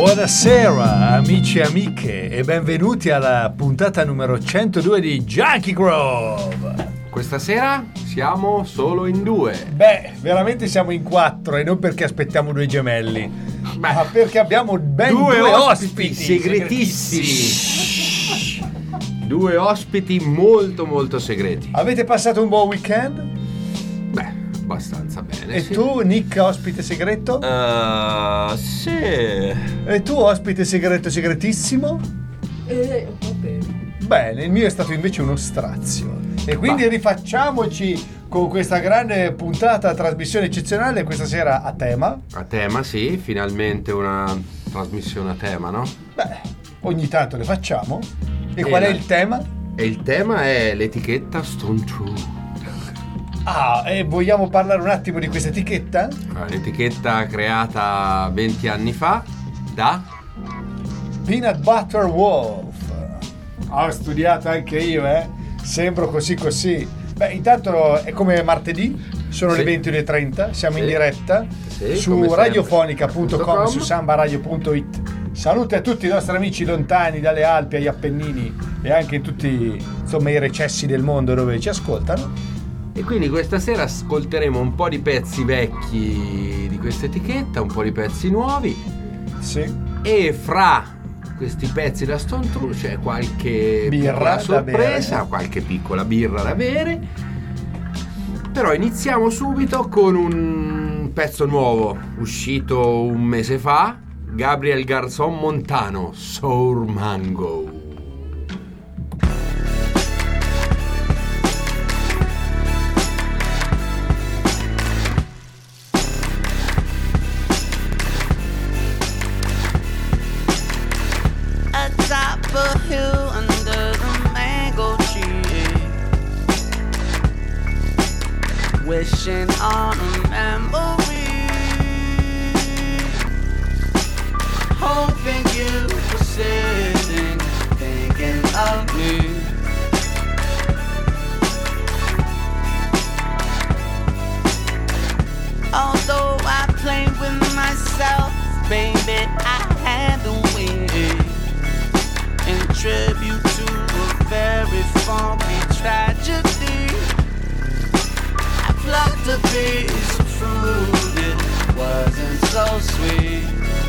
Buonasera amici e amiche e benvenuti alla puntata numero 102 di Junkie Grove. Questa sera siamo solo in due. Beh, veramente siamo in quattro e non perché aspettiamo due gemelli, ma perché abbiamo ben due ospiti segretissimi. Due ospiti molto segreti. Avete passato un buon weekend? Beh, abbastanza bene. E sì. tu, Nick, ospite segreto? Sì. E tu, ospite segreto segretissimo? Va bene. Bene, il mio è stato invece uno strazio. E quindi rifacciamoci con questa grande puntata, trasmissione eccezionale questa sera a tema. A tema, sì, finalmente una trasmissione a tema, no? Beh, ogni tanto le facciamo. E qual è il tema? E il tema è l'etichetta Stone True. Ah, e vogliamo parlare un attimo di questa etichetta? L'etichetta creata 20 anni fa da Peanut Butter Wolf. Ho studiato anche io, Sembro così. Beh, intanto è come martedì, sono sì. le 20:30, siamo sì. in diretta sì, su radiofonica.com e su sambaradio.it. Salute a tutti i nostri amici lontani dalle Alpi agli Appennini e anche in tutti, insomma, i recessi del mondo dove ci ascoltano. E quindi questa sera ascolteremo un po' di pezzi vecchi di questa etichetta, un po' di pezzi nuovi. Sì. E fra questi pezzi da Stone True c'è qualche birra sorpresa, qualche piccola birra da bere. Però iniziamo subito con un pezzo nuovo, uscito un mese fa, Gabriel Garzón Montano, Sour Mango. Hill under the mango tree, wishing on a memory, hoping you were sitting, thinking of me. Although I played with myself, baby, I had to win. In tribute to a very funky tragedy, I plucked a piece of fruit, it wasn't so sweet.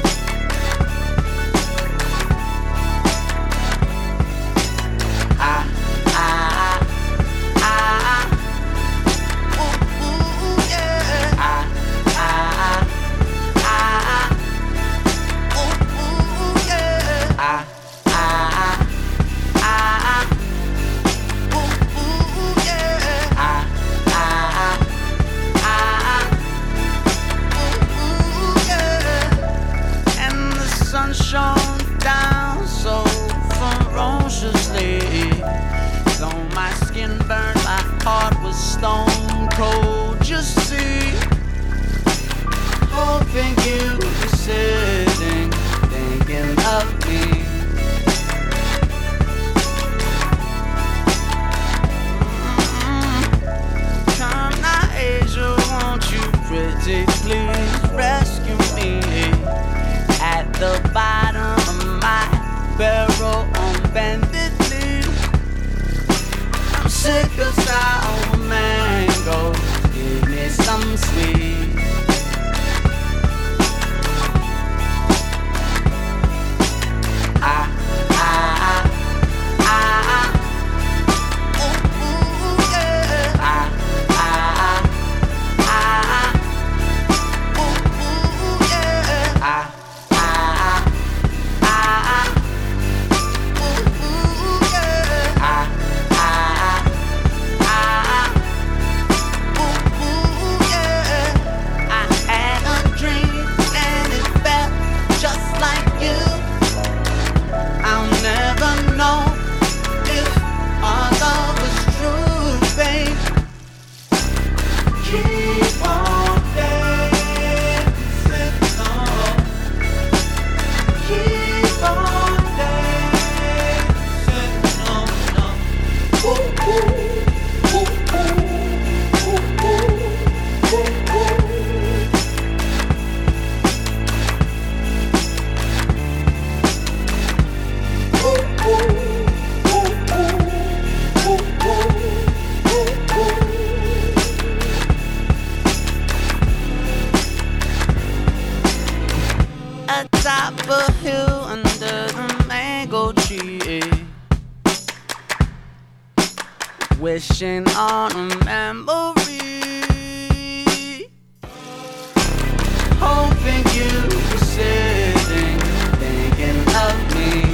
Shone down so ferociously, though my skin burned, my heart was stone cold. You see, hoping you were sitting, thinking of me. Come now, Asia, won't you pretty please rescue me? At the bottom of my barrel on bended knee, I'm sick of sour mango, give me some sweet. wishing on a memory, hoping you were sitting, thinking of me.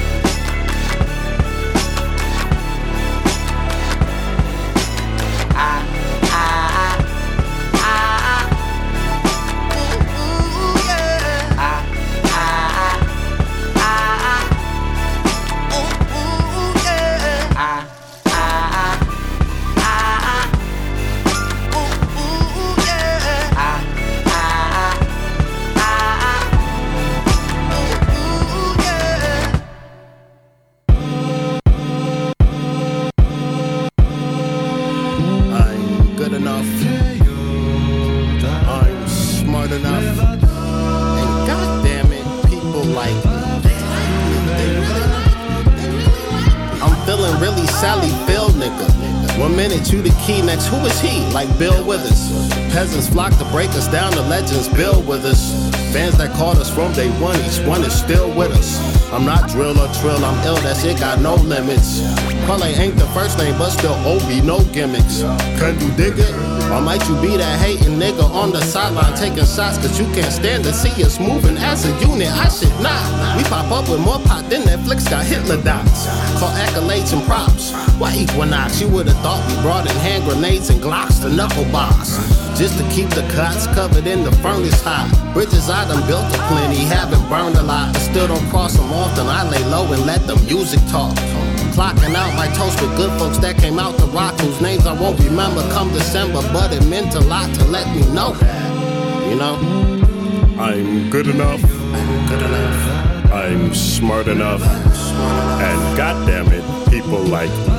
You the key next, who is he? Like Bill Withers. Peasants flock to break us down, the legends build with us. Fans that called us from day one, each one is still with us. I'm not drill or trill, I'm ill, that's it, got no limits. Probably ain't the first name, but still OB, no gimmicks. Can you dig it? Or might you be that hating nigga on the sideline taking shots, cause you can't stand to see us moving as a unit? I should not. We pop up with more pot than Netflix got Hitler dots. Call accolades and props. Why Equinox? You would've thought we brought in hand grenades and Glocks to knuckle box. Just to keep the cots covered in the furnace hot. Bridges I done built a plenty, haven't burned a lot, but still don't cross them often. I lay low and let the music talk. Clocking out my toast with good folks that came out to rock, whose names I won't remember come December, but it meant a lot to let me know that, you know, I'm good enough. good enough. I'm smart enough. And goddamn it, people like me.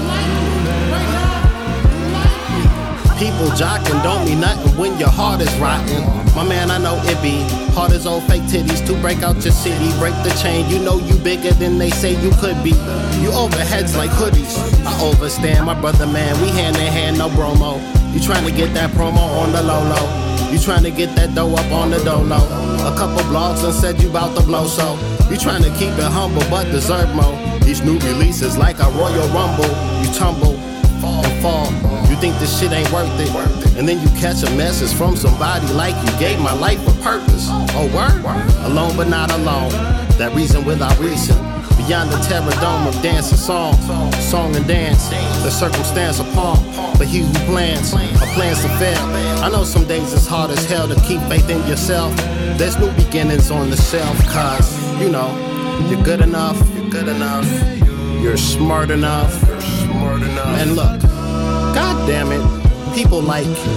People jocking don't mean nothing when your heart is rotten. My man, I know it be hard as old fake titties to break out your city. Break the chain, you know you bigger than they say you could be. You overheads like hoodies. I overstand, my brother man, we hand in hand, no bromo. You trying to get that promo on the low low. You trying to get that dough up on the dolo. A couple blogs done said you bout to blow, so you trying to keep it humble but deserve more. Each new release is like a Royal Rumble. You tumble and fall. You think this shit ain't worth it, and then you catch a message from somebody like you gave my life a purpose. Oh, word? Alone but not alone. That reason without reason. Beyond the terror dome of dance and song and dance. The circumstance upon, but he who plans to fail. I know some days it's hard as hell to keep faith in yourself. There's new beginnings on the shelf, cause, you know, you're good enough, you're smart enough, and look, God damn it, people like you.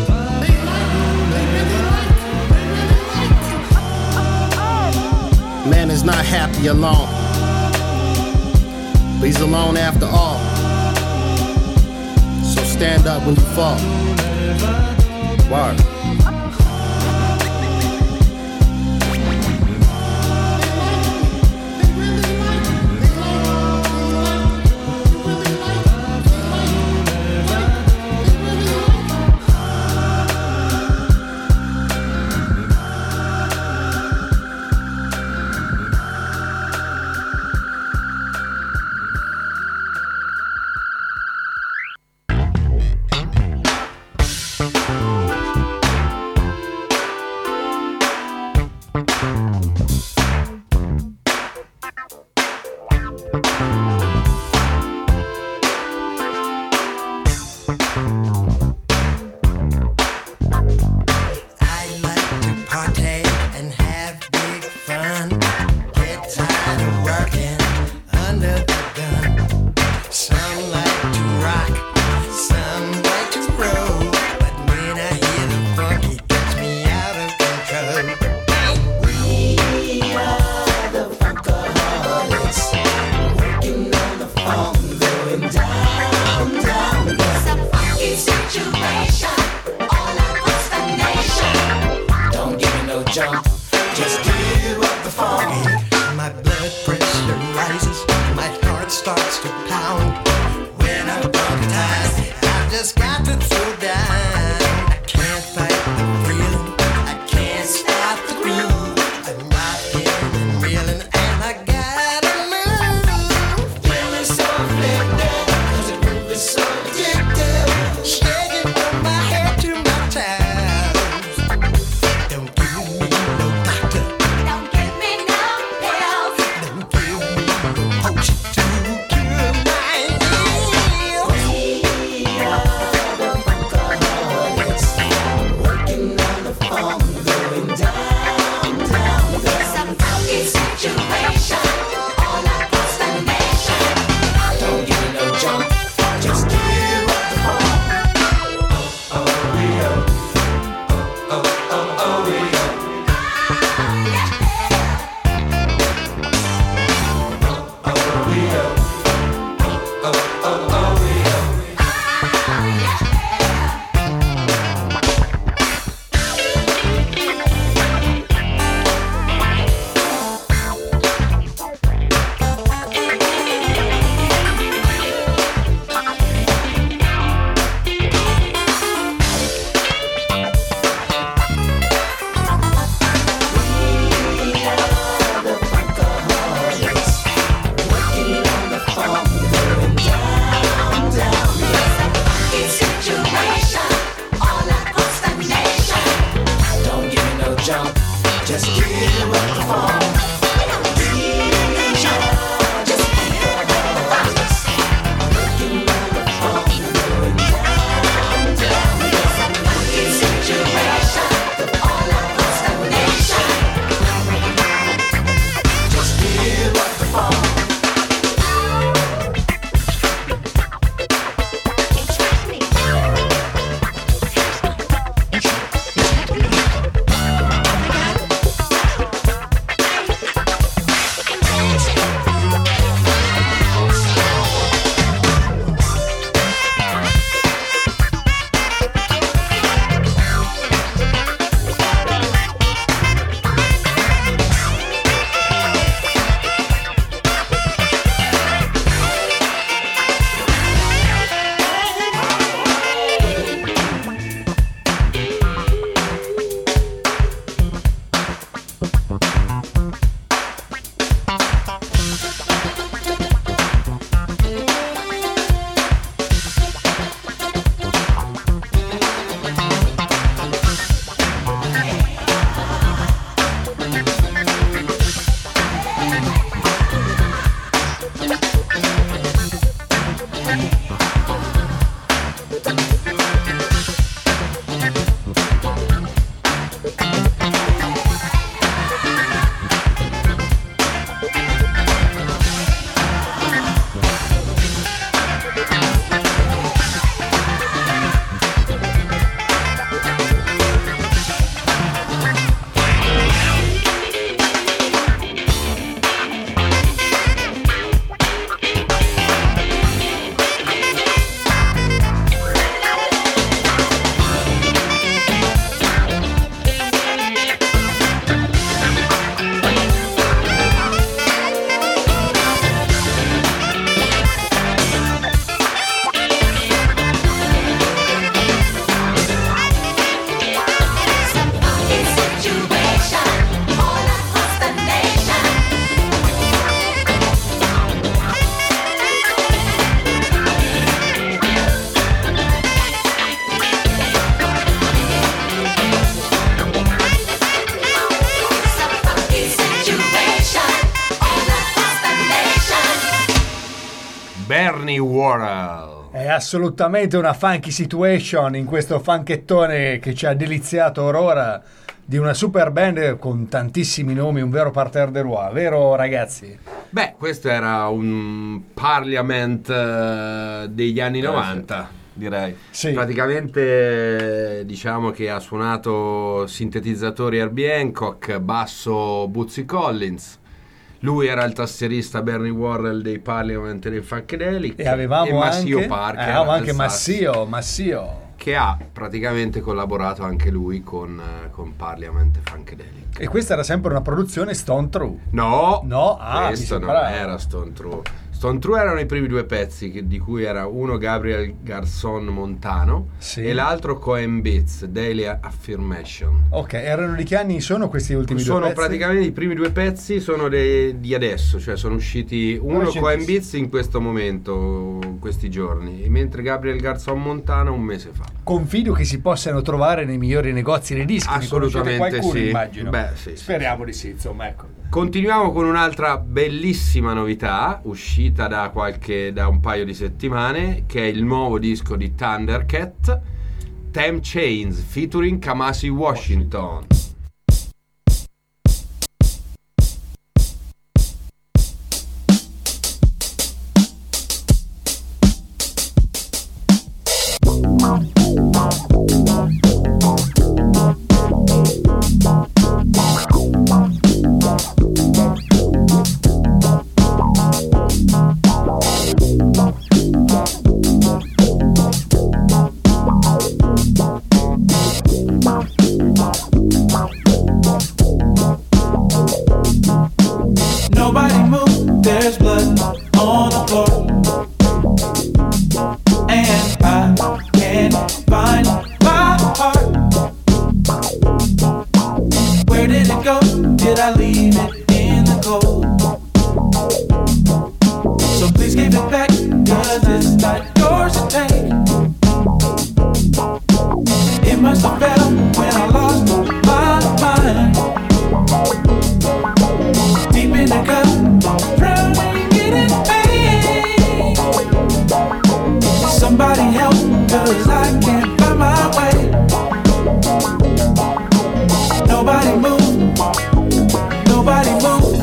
Man is not happy alone, but he's alone after all. So stand up when you fall. Word. So Bernie Worrell. È assolutamente una funky situation in questo funkettone che ci ha deliziato Aurora, di una super band con tantissimi nomi, un vero parterre de roi, vero ragazzi? Beh, questo era un Parliament degli anni 90, direi. Sì. Praticamente diciamo che ha suonato sintetizzatori Herbie Hancock, basso Bootsy Collins. Lui era il tastierista Bernie Worrell dei Parliament e dei Funkadelic. E avevamo Massio anche, Parker. avevamo anche Massio. Che ha praticamente collaborato anche lui con Parliament e Funkadelic. E questa era sempre una produzione Stone True. No, mi questo non sembrava. era Stone True. Stone True erano i primi due pezzi, di cui era uno Gabriel Garson Montano, Sì. e l'altro Cohen Beats, Daily Affirmation. Ok, erano di che anni sono questi ultimi due Sono pezzi? praticamente i primi due pezzi, sono di adesso, cioè sono usciti uno Recentissimo. Cohen Beats in questo momento, in questi giorni, mentre Gabriel Garson Montano un mese fa. Confido che si possano trovare nei migliori negozi dei dischi. Ne conoscete Assolutamente qualcuno, sì. immagino. Beh, sì. Speriamo di sì, insomma, ecco. Continuiamo con un'altra bellissima novità uscita da un paio di settimane, che è il nuovo disco di Thundercat, Time Chains featuring Kamasi Washington. 'cause I can't find my way. Nobody move, nobody move.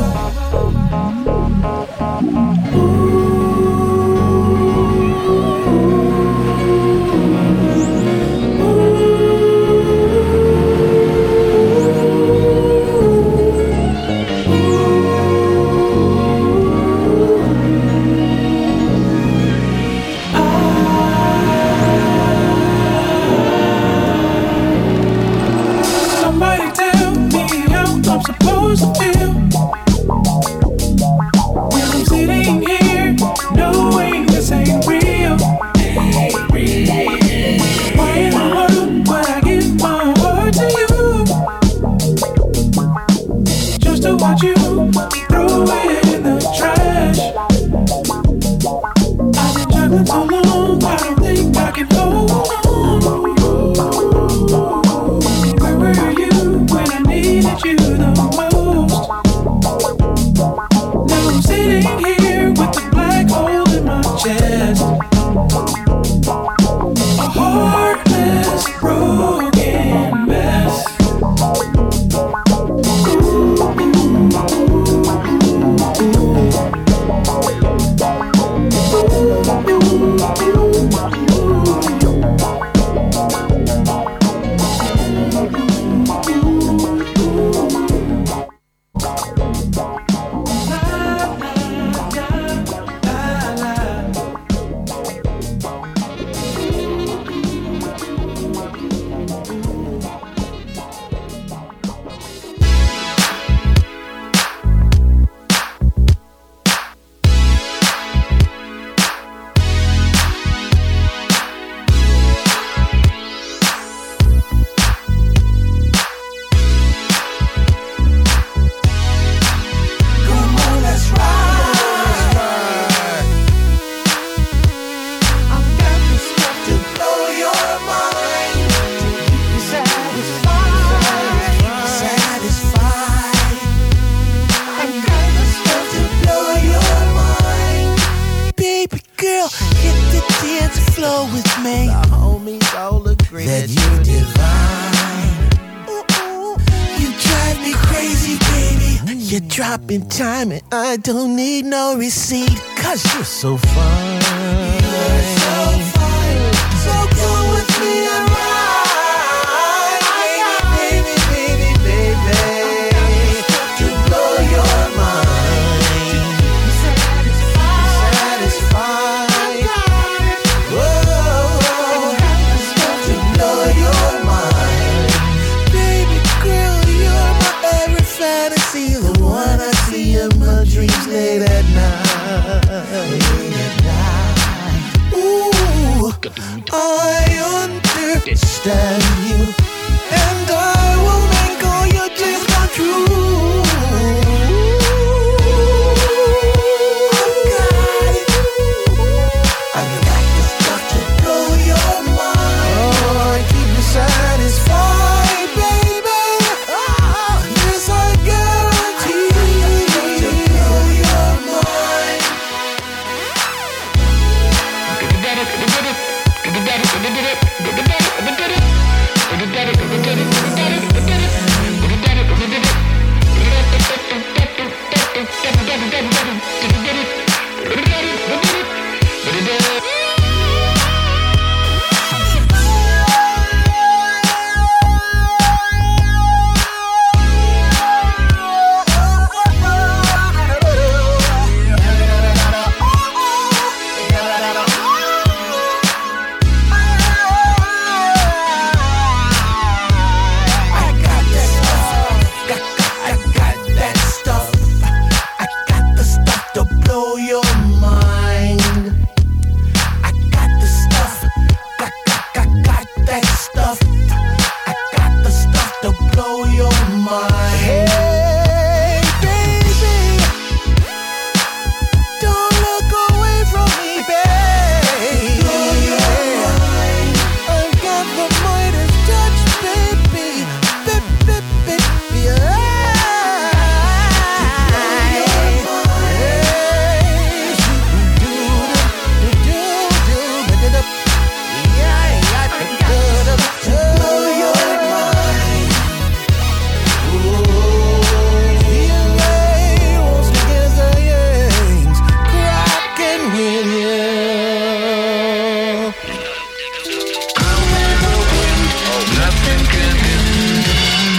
Somebody tell me how I'm supposed to feel when I'm sitting here knowing this ain't real. Why in the world would I give my heart to you just to watch you throw it in the trash? I've been juggling so long, I don't think I can hold on. Where were you when I needed you the most? Now I'm sitting here with the black hole in my chest. A heartless, broken mess. Dropping time and I don't need no receipt, 'cause you're so fine. You're so fine. So come with me and ride, baby, baby, baby, baby, to blow your mind. Satisfied. Whoa, to blow your mind. Baby girl, you're my every fantasy, the one I see in my dreams late at night. Ooh, I understand you, and I will make all your dreams come true. I've got the stuff to blow your mind. Oh, keep you satisfied, baby. This I guarantee. To blow your mind.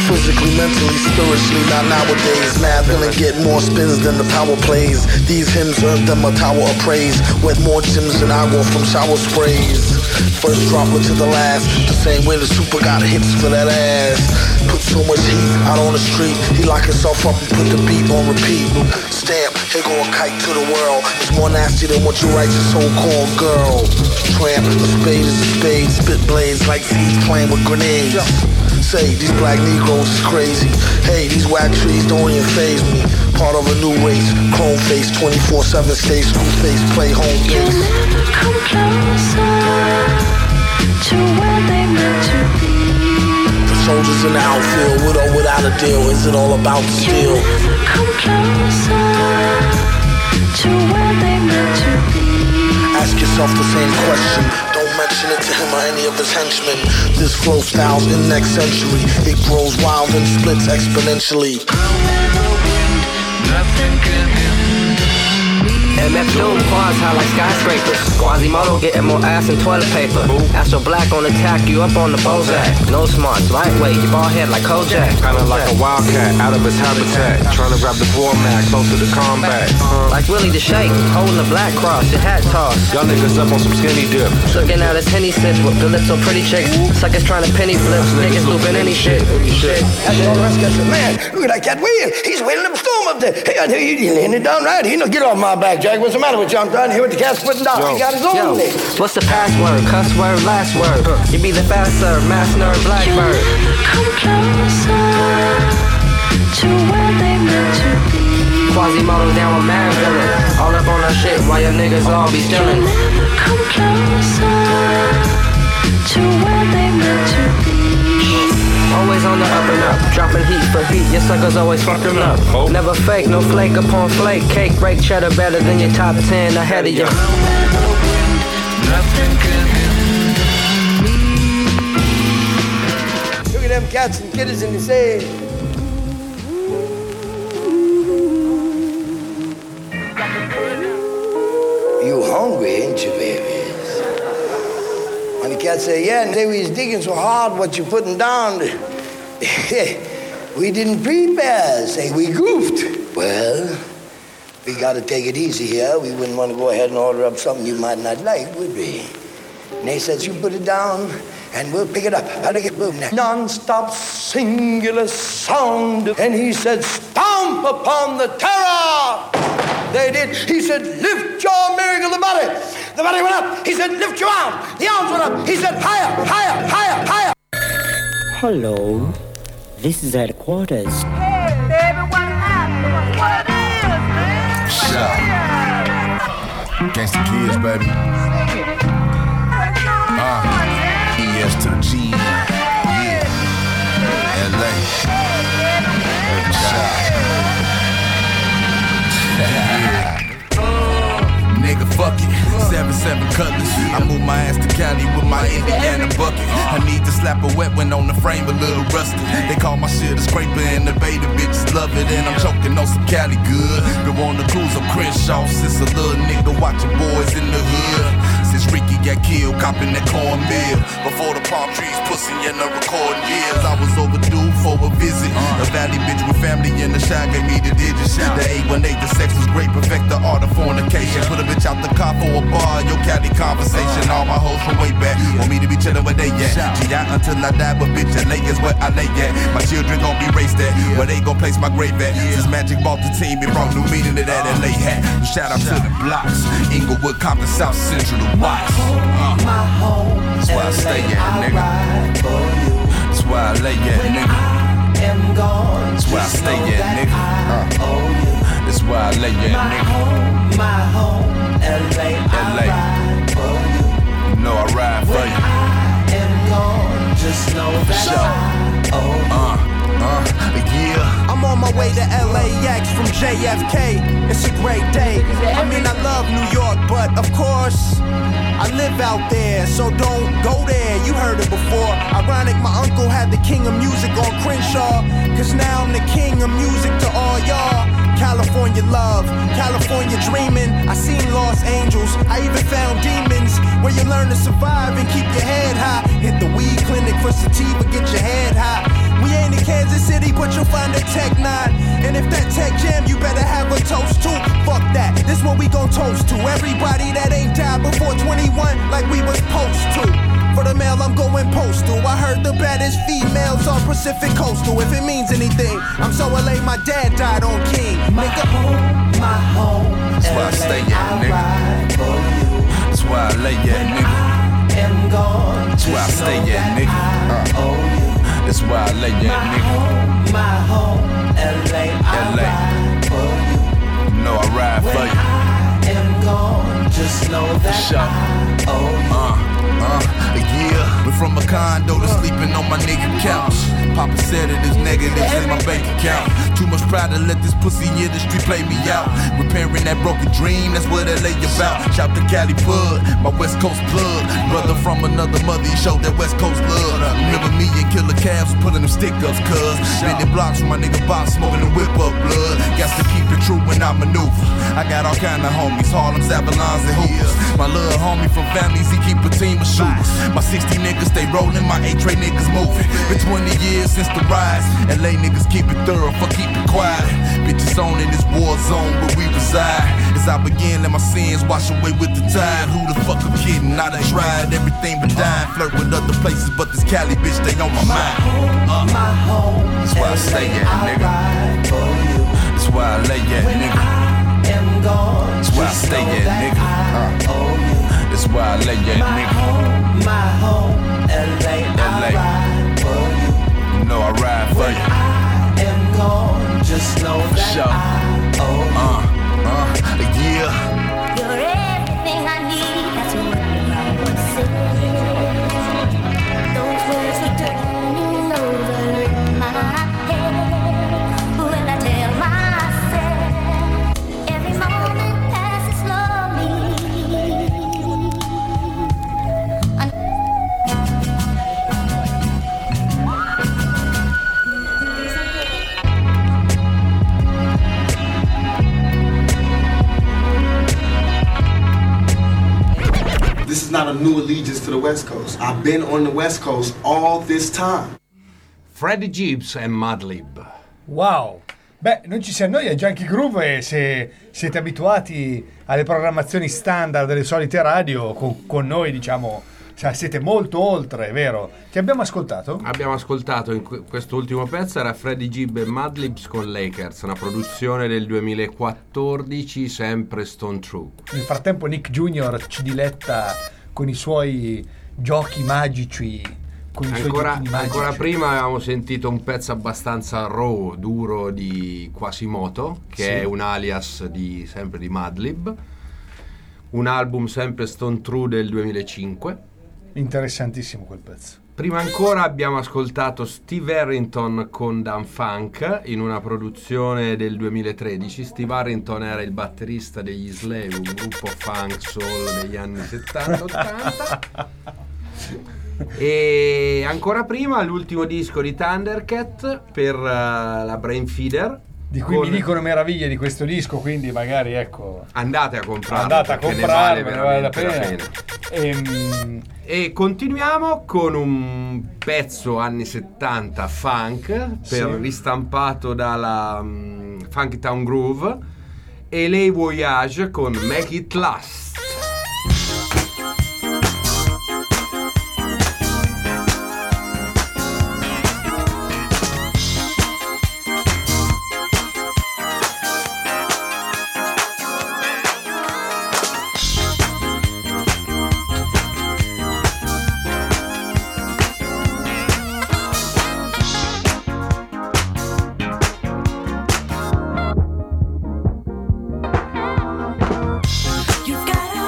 physically, mentally, spiritually, not nowadays. Mad villain get more spins than the power plays. These hymns earned them a tower of praise. With more gyms than agua from shower sprays. First droplet to the last, the same way the super got hits for that ass. Put so much heat out on the street, he lock himself up and put the beat on repeat. Stamp, here go a kite to the world. It's more nasty than what you write your so-called girl. Tramp, a spade is a spade, spit blades like seeds playing with grenades. Say, these black Negroes is crazy. Hey, these whack trees don't even faze me. Part of a new race, chrome face, 24/7 stay screw face, play home base. You'll never come closer to where they meant to be. The soldiers in the outfield, with or without a deal, is it all about the steel? You'll never come closer to where they meant to be. Ask yourself the same question. Don't mention it to him or any of his henchmen. This flow style's in next century. It grows wild and splits exponentially. MF Doom, cars high like skyscrapers. Quasimodo getting more ass than toilet paper. Astro Black on attack, you up on the Bozak. No smarts, lightweight, your bald head like Kojak. Kinda like a wildcat, out of his habitat. Trying to grab the format, close to the combat. Like Willie the Shake, holding the black cross, your hat tossed. Y'all niggas up on some skinny dip. Looking out his henny sips with the lips so pretty chicks. Suckers trying to penny flip, niggas looping any shit. That's all the rest of the man. Look at that cat wheeling. He's wheeling up storm up there. Hey, I tell you, he's laying it down right. He don't get off my back, Jack. What's the matter with you? I'm trying to hear what the cat's putting down. He got his own leg. What's the password? Cuss word, last word. You be the fast serve, mass nerd, blackbird. You'll never come closer to where they meant to be. Quasimodo down with mad villain. All up on our shit while your niggas all be stealing. You'll never come closer to where they meant to be. Always on the up and up, dropping heat for heat. Your suckers always fucking up. Never fake, no flake upon flake. Cake break cheddar better than your top 10 ahead of you. Look at them cats and kitties and they say, you hungry, ain't you, babies? When the cat say, yeah, and they was digging so hard what you putting down, we didn't prepare, say we goofed. Well, we gotta take it easy here. We wouldn't want to go ahead and order up something you might not like, would we? And they said, you put it down and we'll pick it up. How to get moving now? Non-stop singular sound. And he said, stomp upon the terror. They did. He said, lift your miracle, the body. The body went up. He said, lift your arm. The arms went up. He said, higher, higher, higher, higher. Hello. This is headquarters. Hey, baby, what happened? What is, man? Gangsta Kids, baby. ES to the G. Yeah. LA. Nigga, fuck it. 7-7 Cutlass. I move my ass to Cali with my Indiana bucket. I need to slap a wet one on the frame, a little rusty. They call my shit a scraper and the beta bitches love it. And I'm choking on some Cali good. Been on the cruise on Crenshaw since a little nigga watching boys in the hood. Since Ricky got killed, copping that cornmeal. Before the palm trees, pussy in the recording years. I was overdue for a visit. A valley bitch with family in the shot gave me the digits. The 818, the sex was great, perfect the art of fornication. Put a bitch out the car for a bar, your Cali conversation. All my hoes from way back want me to be chillin' where they at. G out until I die, but bitch, LA is where I lay at. My children gon' be raised at, where they gon' place my grave at. Since Magic bought the team, it brought new meaning to that LA hat. Shout out to the blocks, Inglewood, Compton, South Central, the Watts. That's why I stay at, nigga. That's why I lay at, nigga. That's why I stay at, nigga. That's why I lay at, nigga. My home, LA. You know I ride for you. I am gone, just know that yeah. I'm on my way to LAX from JFK. It's a great day. I mean, I love New York, but of course, I live out there, so don't go there. You heard it before. Ironic, my uncle had the king of music on Crenshaw. Cause now I'm the king of music to all y'all. California love, California dreaming. I seen lost angels, I even found demons. Where you learn to survive and keep your head high. Hit the weed clinic for sativa, get your head high. We ain't in Kansas City, but you'll find a Tech 9. And if that Tech Jam, you better have a toast too. Fuck that, this what we gon' toast to. Everybody that ain't died before 21, like we was supposed to. For the mail, I'm going postal. I heard the baddest females are Pacific Coastal. If it means anything, I'm so LA, my dad died on King. My home, that's where I stay at, nigga. That's where I lay at, nigga. That's where I stay at, nigga. That's where I lay at, nigga. My home, LA. You know I ride for you. I am gone, just know that I owe you. Yeah, went from a condo to sleeping on my nigga couch. Papa said it is negatives in my bank account. Too much pride to let this pussy industry play me out. Repairing that broken dream, that's what LA about. Shout to Cali Bud, my West Coast blood. Brother from another mother, he showed that West Coast love. Remember me and Killer Cavs pulling them stick-ups, cuz spending blocks with my nigga Bob, smoking the whip up blood. Got to keep it true when I maneuver. I got all kind of homies, Harlem's, Avalons, and Hoopers. My little homie from families, he keep a team of shooters. My 60 niggas stay rolling, my 8-tray niggas moving. Been 20 years since the rise. LA niggas keep it thorough, for keep it quiet. Bitches on in this war zone where we reside. As I begin, let my sins wash away with the tide. Who the fuck I'm kidding? I done tried everything but dying. Flirt with other places, but this Cali bitch, they on my mind. My home, that's where I stay at, nigga. That's where I lay at, nigga. That's where I stay at, nigga. That's where I lay at, nigga. My home, LA. You know I ride for you. I am gone, just know that I owe you. Yeah. You're everything I need, that's what I would say. Those words keep turning over in my head. When I tell myself, every moment passes slowly. This is not a new allegiance to the West Coast. I've been on the West Coast all this time. Freddie Gibbs e Madlib. Wow. Beh, non ci si annoia Junkie Groove e se siete abituati alle programmazioni standard delle solite radio, con noi diciamo siete molto oltre, vero? Che abbiamo ascoltato? Abbiamo ascoltato in questo ultimo pezzo, era Freddie Gibbs e Madlibs con Lakers, una produzione del 2014, sempre Stone True. Nel frattempo Nick Jr. ci diletta con i suoi giochi magici. Ancora prima avevamo sentito un pezzo abbastanza raw, duro di Quasimoto, che è un alias sempre di Madlib, un album sempre Stone True del 2005. Interessantissimo quel pezzo. Prima ancora abbiamo ascoltato Steve Harrington con Dan Funk in una produzione del 2013. Steve Harrington era il batterista degli Slave, un gruppo funk soul degli anni 70-80. E ancora prima l'ultimo disco di Thundercat per la Brain Feeder, di cui mi dicono meraviglie di questo disco, quindi magari andate a comprarlo, ne vale veramente la pena. E continuiamo con un pezzo anni 70 funk ristampato dalla Funky Town Groove e Les Voyage con Make It Last. You've got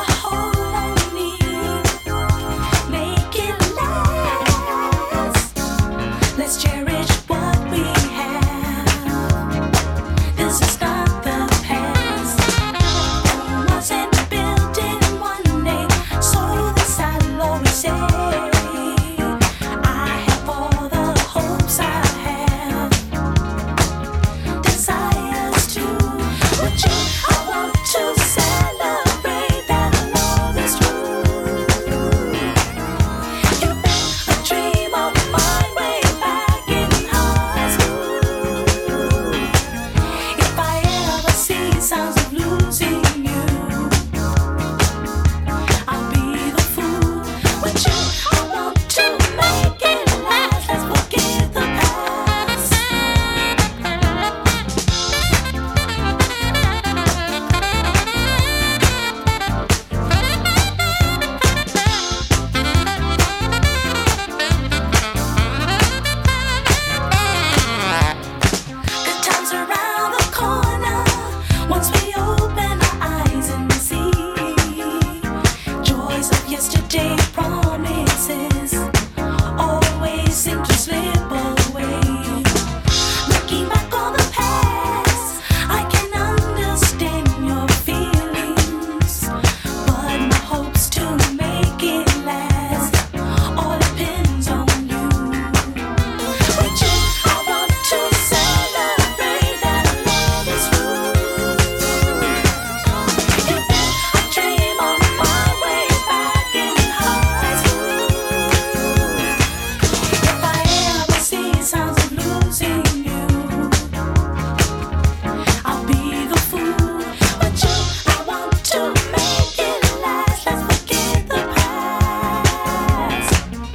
Everyday promises always seem to slip away. Looking back on the past, I can understand your feelings, but my hopes to make it last all depends on you. With you, I want to celebrate that love is true. If I dream on my way back in high school, if I ever see signs of losing you, I'll be the fool. But you, I want to make it last. Let's forget the past.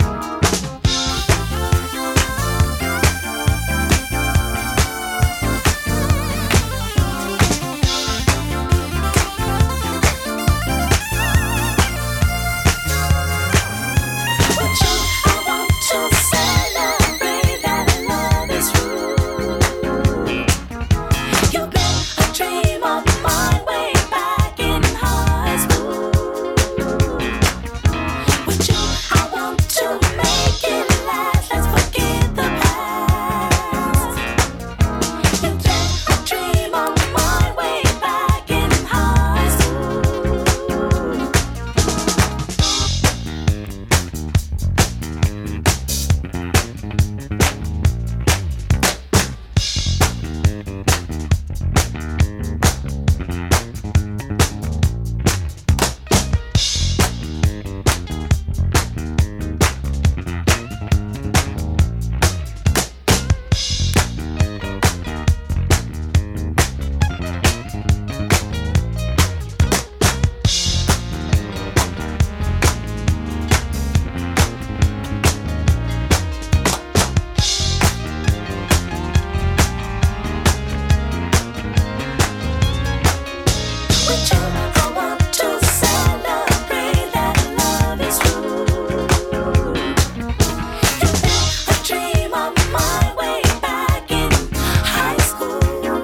But you, I want to celebrate that love is true. You've been a dream of mine way back in high school. With you, I want to make it last. Let's forget the past. You've been a dream of mine way back in high school. With you, I want to celebrate that love is true. You've been a dream of mine way back in high school.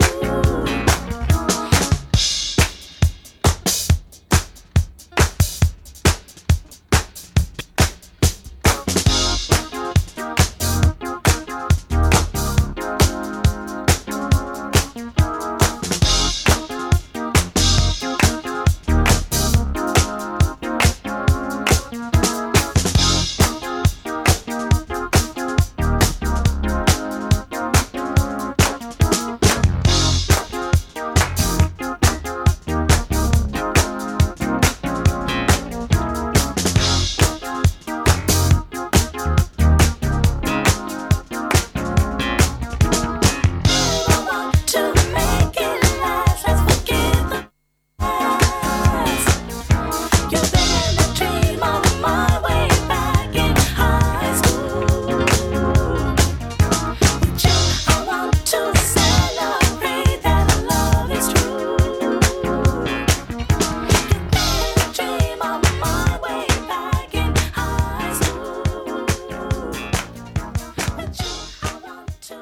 I want to make it last. Let's forget the past. You've been a dream of mine way back in high school. With you, I want to celebrate that love is true. You've been a dream of mine way back in high school. With you, I want to.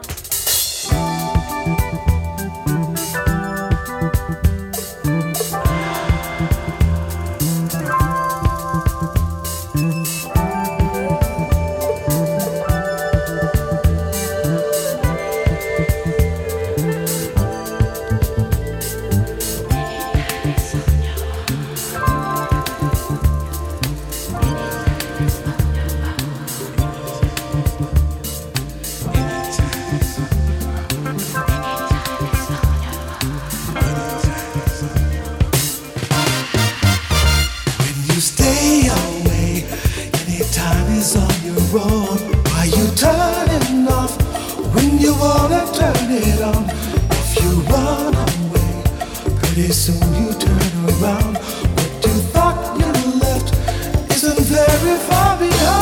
When you stay away, anytime is on your own. Why you turning off when you wanna turn it on? If you run away, pretty soon you turn around. What you thought you left isn't very far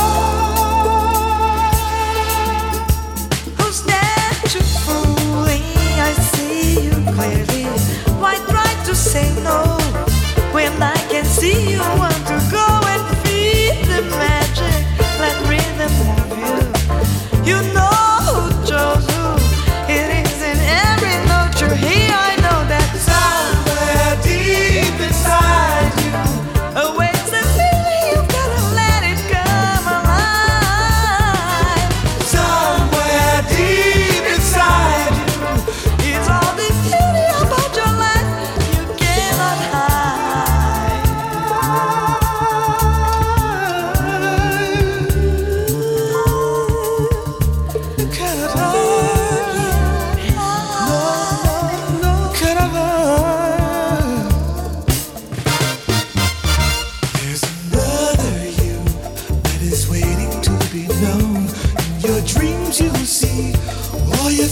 behind. Who's that you fooling? I see you clearly. Why try to say no when I can see you want to go and feel the magic? Let rhythm move you. You know who chose who. It is in every note you hear. I know that somewhere deep inside.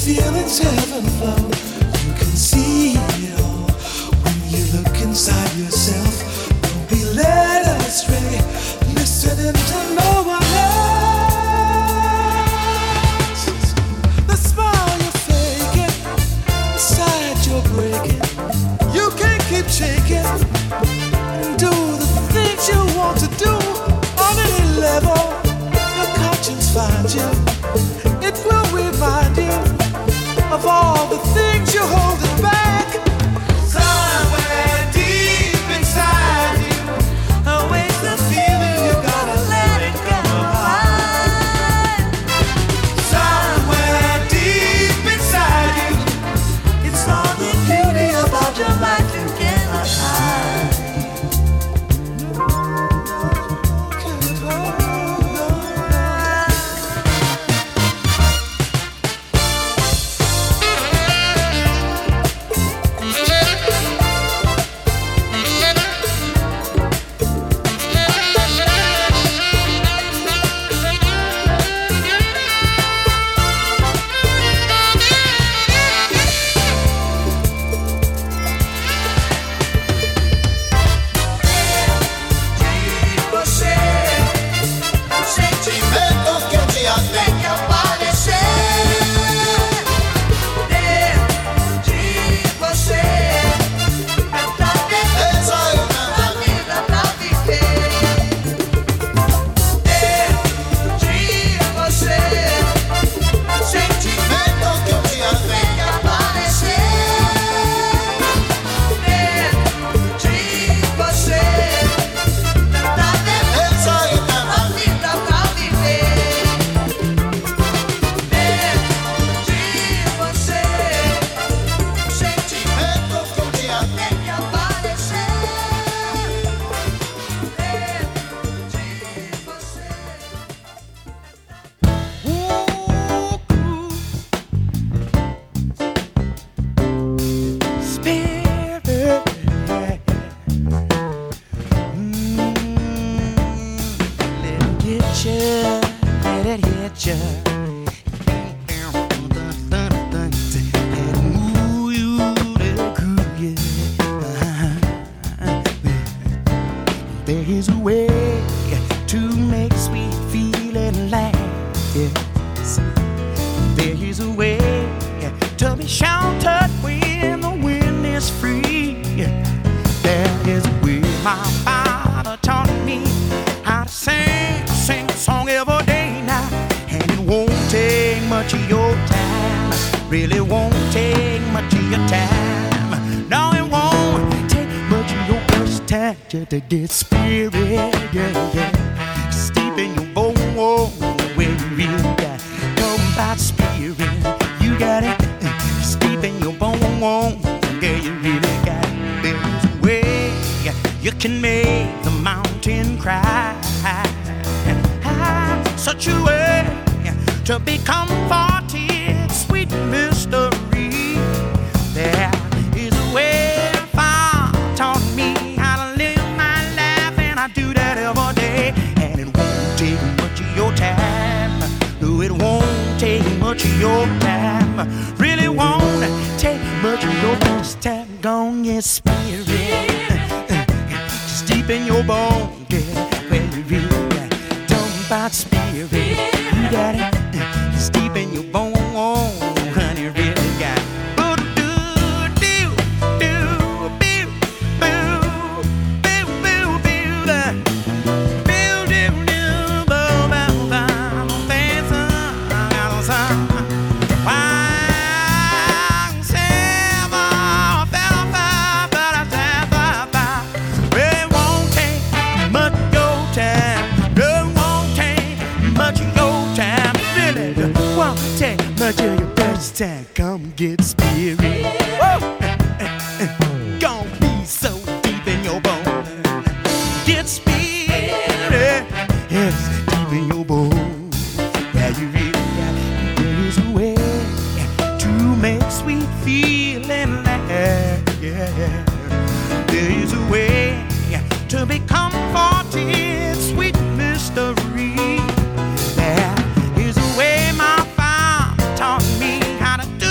feelings ebb and flow. You can see it all when you look inside yourself. Don't be led astray, listening to no one else. The smile you're faking, inside you're breaking. You can't keep shaking and do the things you want to do on any level. Your conscience finds you. It will remind you of all the things you're holding back. Somewhere deep inside you, always the feeling you gotta let it go. Somewhere deep inside you, it's all the beauty about your life you cannot hide. There's a way to make sweet feeling last. Yes. There is a way to be sheltered when the wind is free. There is a way my father taught me how to sing a song every day now. And it won't take much of your time. Really won't take much of your time. No, it won't take much of your first time just to get spirit, yeah, yeah. Steep in your bone when you really got talking about spirit. You got it steep in your bone, yeah, you really got it. There's a way you can make the mountain cry. Such a way to be comforted, sweet mystery. There is a way Father taught me how to live my life, and I do that every day. And it won't take much of your time. No, it won't take much of your time. Really won't take much of your first time. Gone, get spirit. Just deep in your bone, yeah, where you really got talking about spirit. You got it. It's deep in your bone, honey, really got it. Much of your best time, come get spirit. Gonna be so deep in your bone. Get spirit, yes, deep in your bone. Yeah, you really got it. There is a way to make sweet feeling last. Yeah, there is a way to be comforted, sweet mystery. There is a way my taught me how to do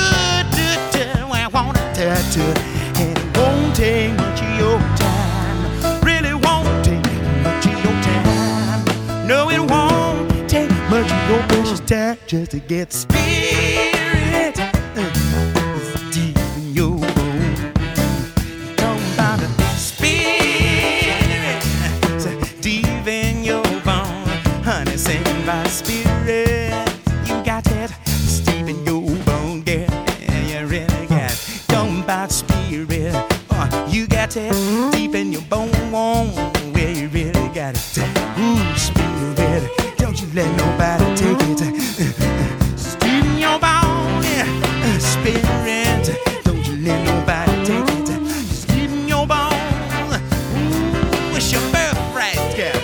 No, it won't take much of your precious time just to get spirit deep in your bone. Talking about the spirit deep in your bone. Honey, sing by spirit. You got that deep in your bone, girl. You really got it. Talking about spirit. You got it deep in your bone. Where you really got it. Ooh, spirit. Don't you let nobody take it. Deep in your bone. Spirit. Don't you let nobody take it. Deep in your bone. Ooh, it's your birthright, girl.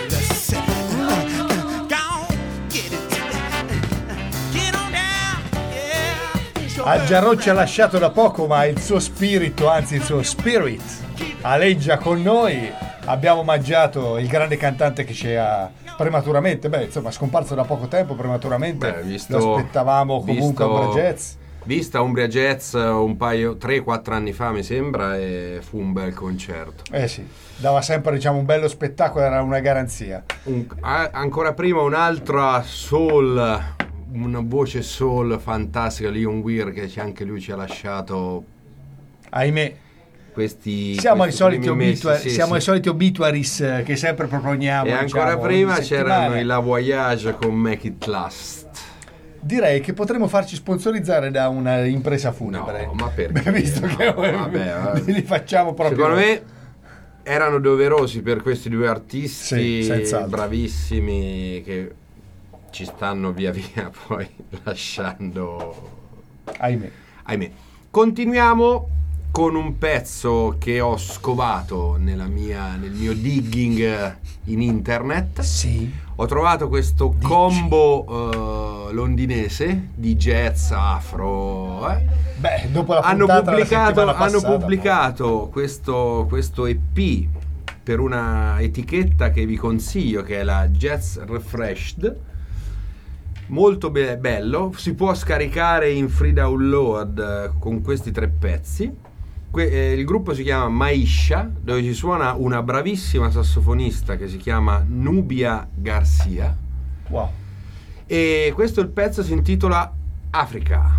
Go on, get it. Get on down. Yeah. Al ci ha lasciato da poco, ma il suo spirito, anzi il suo spirit, aleggia con noi. Abbiamo omaggiato il grande cantante che ci ha prematuramente, scomparso da poco tempo prematuramente. Lo aspettavamo comunque a Umbria Jazz. Vista Umbria Jazz un paio, 3-4 anni fa mi sembra, e fu un bel concerto. Sì, dava sempre un bello spettacolo, era una garanzia. Ancora prima un'altra soul, una voce soul fantastica, Leon Weir, che anche lui ci ha lasciato, ahimè. Siamo ai soliti obituaries che sempre proponiamo. E ancora prima c'erano i La Voyage con Make It Last. Direi che potremmo farci sponsorizzare da una impresa funebre. No, ma perché? Visto che li facciamo proprio. Secondo me erano doverosi per questi due artisti senz'altro, bravissimi, che ci stanno via via poi lasciando. Ahimè. Continuiamo con un pezzo che ho scovato nel mio digging in internet. Ho trovato questo combo londinese di jazz afro. Dopo la hanno puntata pubblicato questo EP per una etichetta che vi consiglio, che è la Jazz Refreshed. Molto bello, si può scaricare in free download con questi 3 pezzi. Il gruppo si chiama Maisha, dove ci suona una bravissima sassofonista che si chiama Nubia Garcia. Wow. E questo il pezzo si intitola Africa.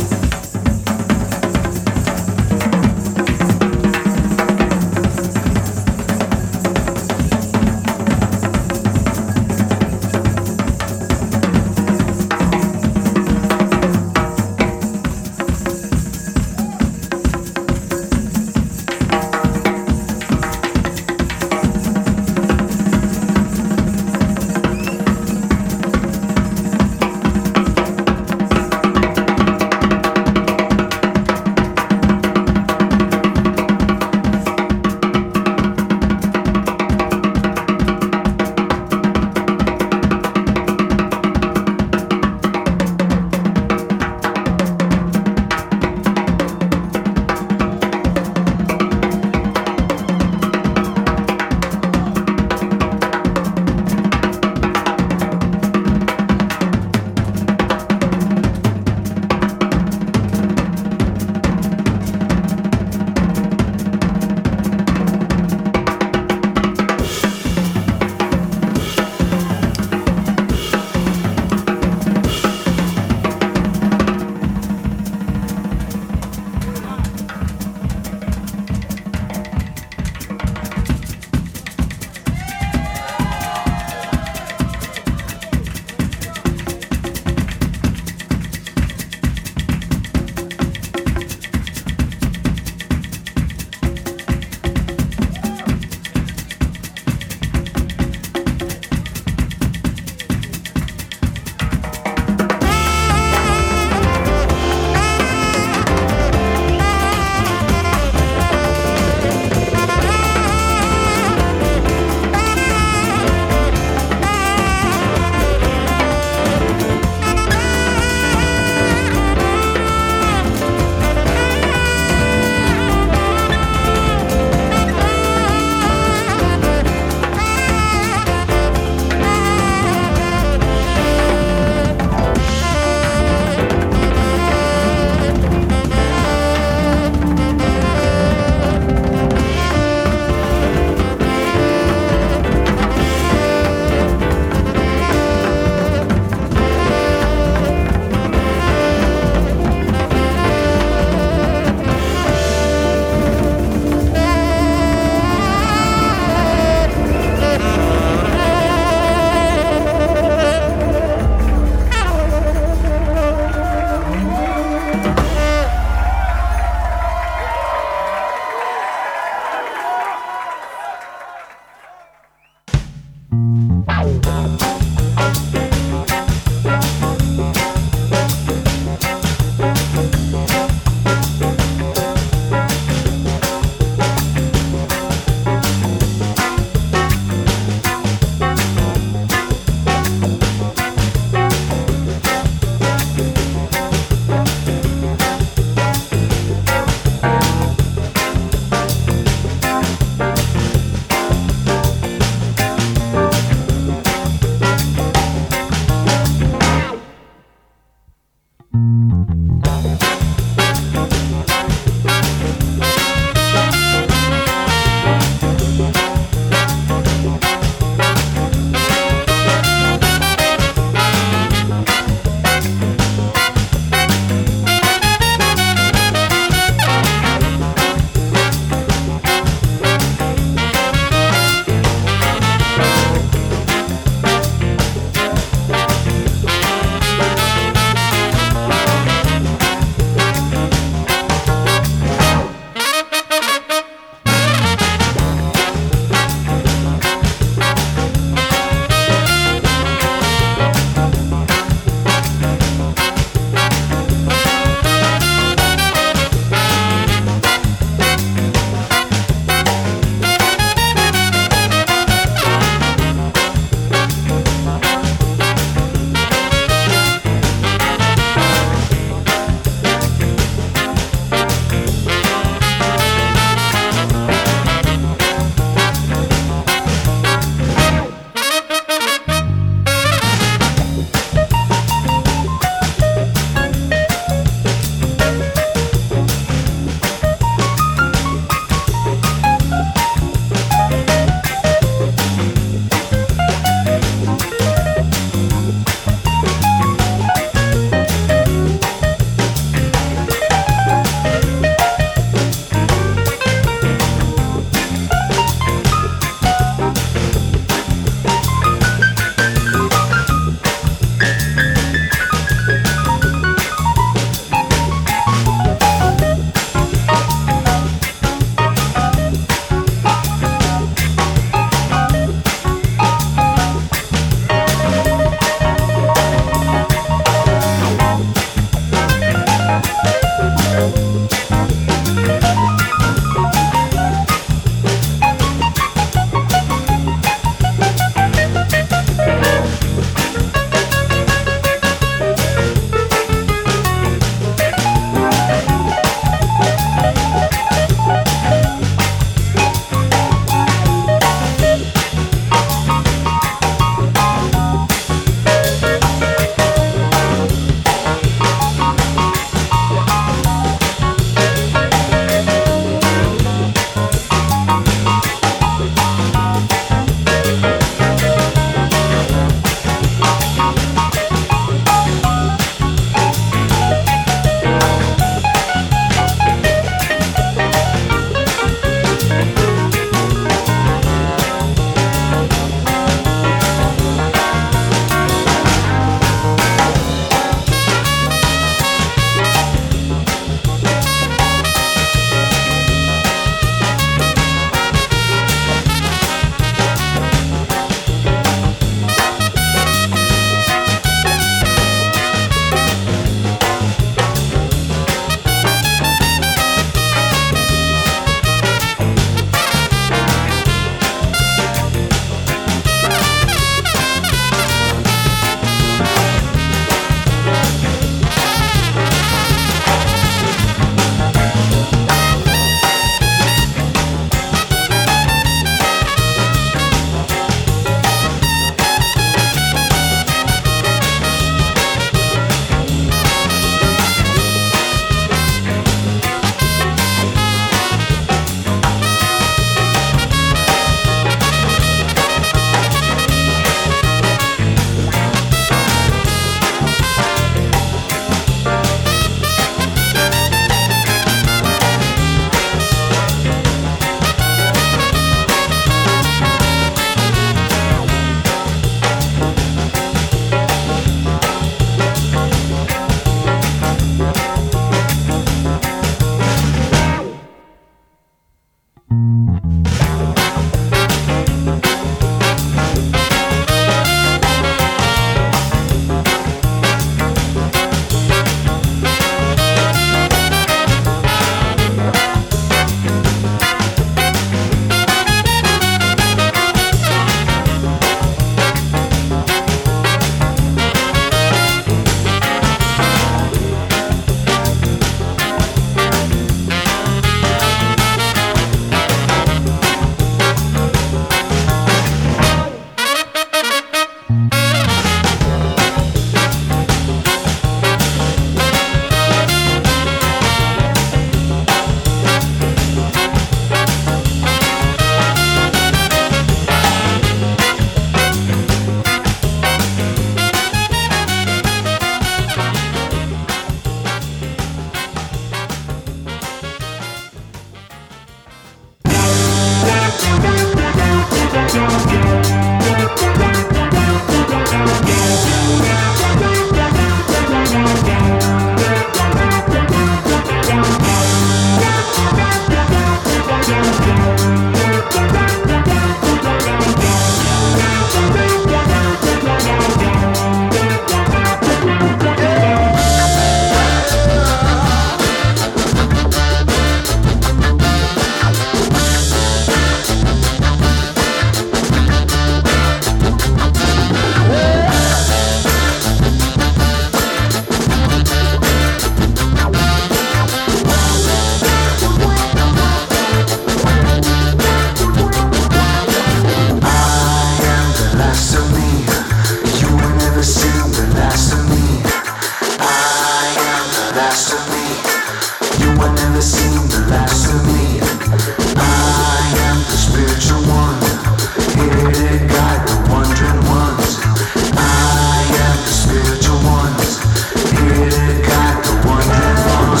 never seen the last of me. I am the spiritual one, here to guide the wandering ones. I am the spiritual ones, here to guide the wandering ones.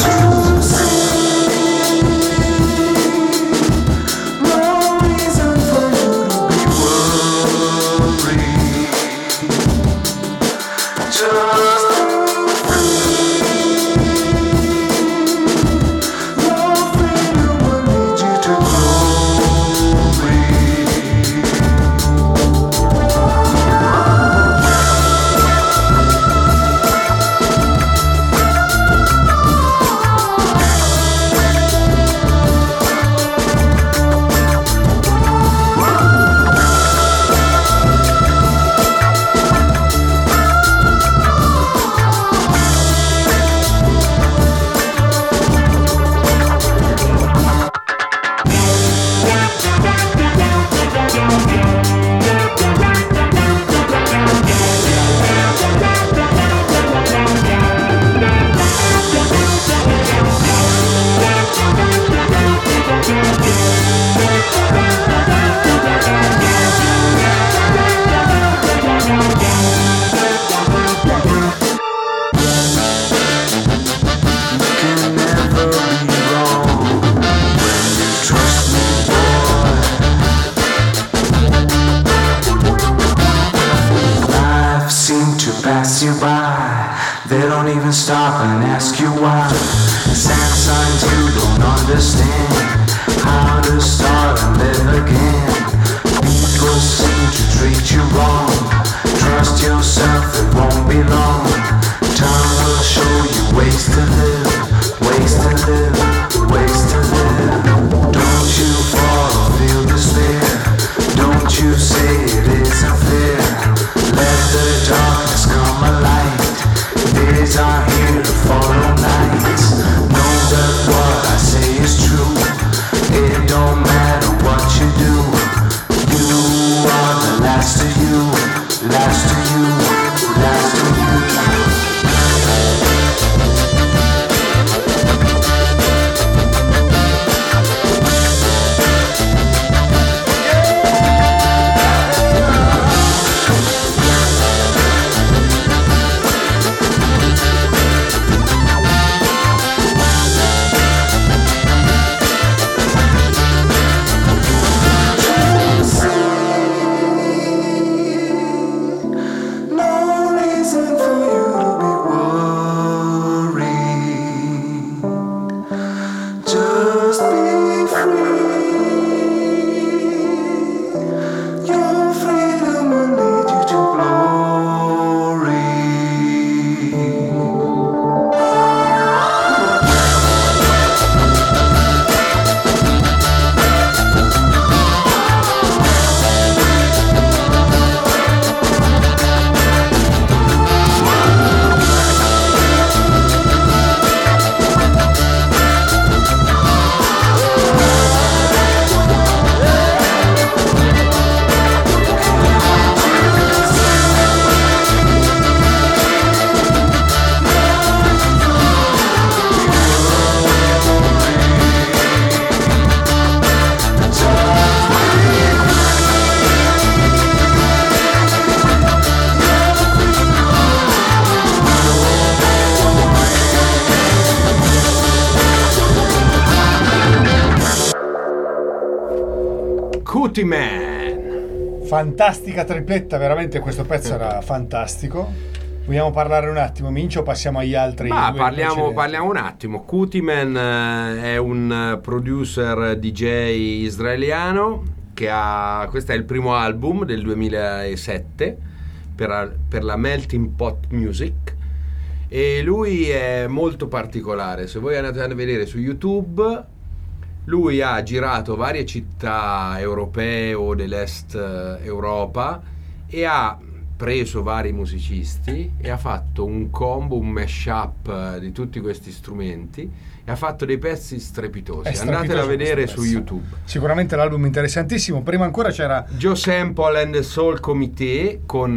No reason for you to be worried. Just pass you by, they don't even stop and ask you why. Sand signs you don't understand, how to start and live again. People seem to treat you wrong, trust yourself, it won't be long. Time will show you ways to live, ways to live, ways to live. Don't you fall or feel despair, don't you say it isn't fair. Let the darkness come alight, days are here to follow nights. Know that what I say is true, it don't matter what you do. You are the last of you, last of you, last of you. Man. Fantastica tripletta, veramente questo pezzo era fantastico. Vogliamo parlare un attimo, Mincio, o passiamo agli altri? Parliamo un attimo. Cutiman è un producer DJ israeliano che ha, questo è il primo album del 2007 per la Melting Pot Music, e lui è molto particolare. Se voi andate a vedere su YouTube, lui ha girato varie città europee o dell'est Europa e ha preso vari musicisti e ha fatto un combo, un mashup di tutti questi strumenti e ha fatto dei pezzi strepitosi. Andatela a vedere su YouTube. Sicuramente l'album interessantissimo. Prima ancora c'era Joe Sample and the Soul Committee con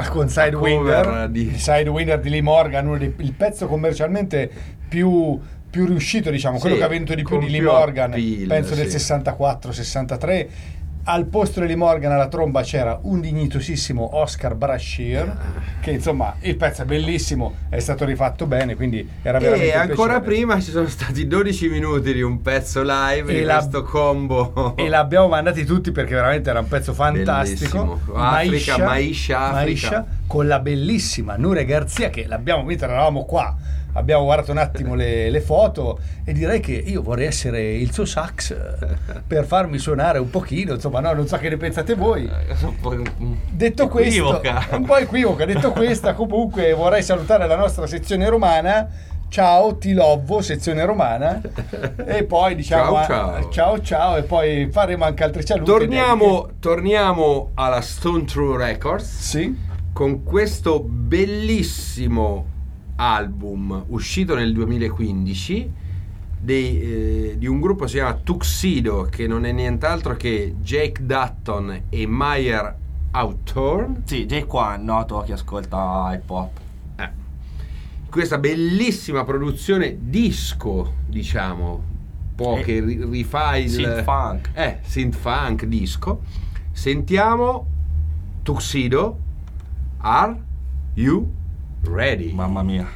Sidewinder di Lee Morgan, il pezzo commercialmente più più riuscito, diciamo, quello Sì, che ha venduto di più con di Lee più Morgan, appeal, penso del sì. 64-63. Al posto di Lee Morgan alla tromba c'era un dignitosissimo Oscar Brashear, che insomma il pezzo è bellissimo, è stato rifatto bene, quindi era veramente E ancora piacevole. prima ci sono stati 12 minuti di un pezzo live E di questo combo. E l'abbiamo mandati tutti perché veramente era un pezzo fantastico. Bellissimo. Maisha Africa. Con la bellissima Nuria Garzia, che l'abbiamo, mentre eravamo qua, abbiamo guardato un attimo le foto, e direi che io vorrei essere il suo sax per farmi suonare un pochino, insomma, no, non so che ne pensate voi. Detto questo, un po' equivoca. Detto questa, comunque vorrei salutare la nostra sezione romana. Ciao, ti lovo, sezione romana. E poi diciamo ciao, e poi faremo anche altri saluti. Torniamo alla Stone True Records. Sì. Con questo bellissimo album uscito nel 2015 di un gruppo che si chiama Tuxedo, che non è nient'altro che Jake Dutton e Meyer Hawthorne. Sì, Jake qua è noto a chi ascolta hip hop. Questa bellissima produzione disco, diciamo, che rifà il synth funk disco. Sentiamo Tuxedo. Are you ready? Mamma mia.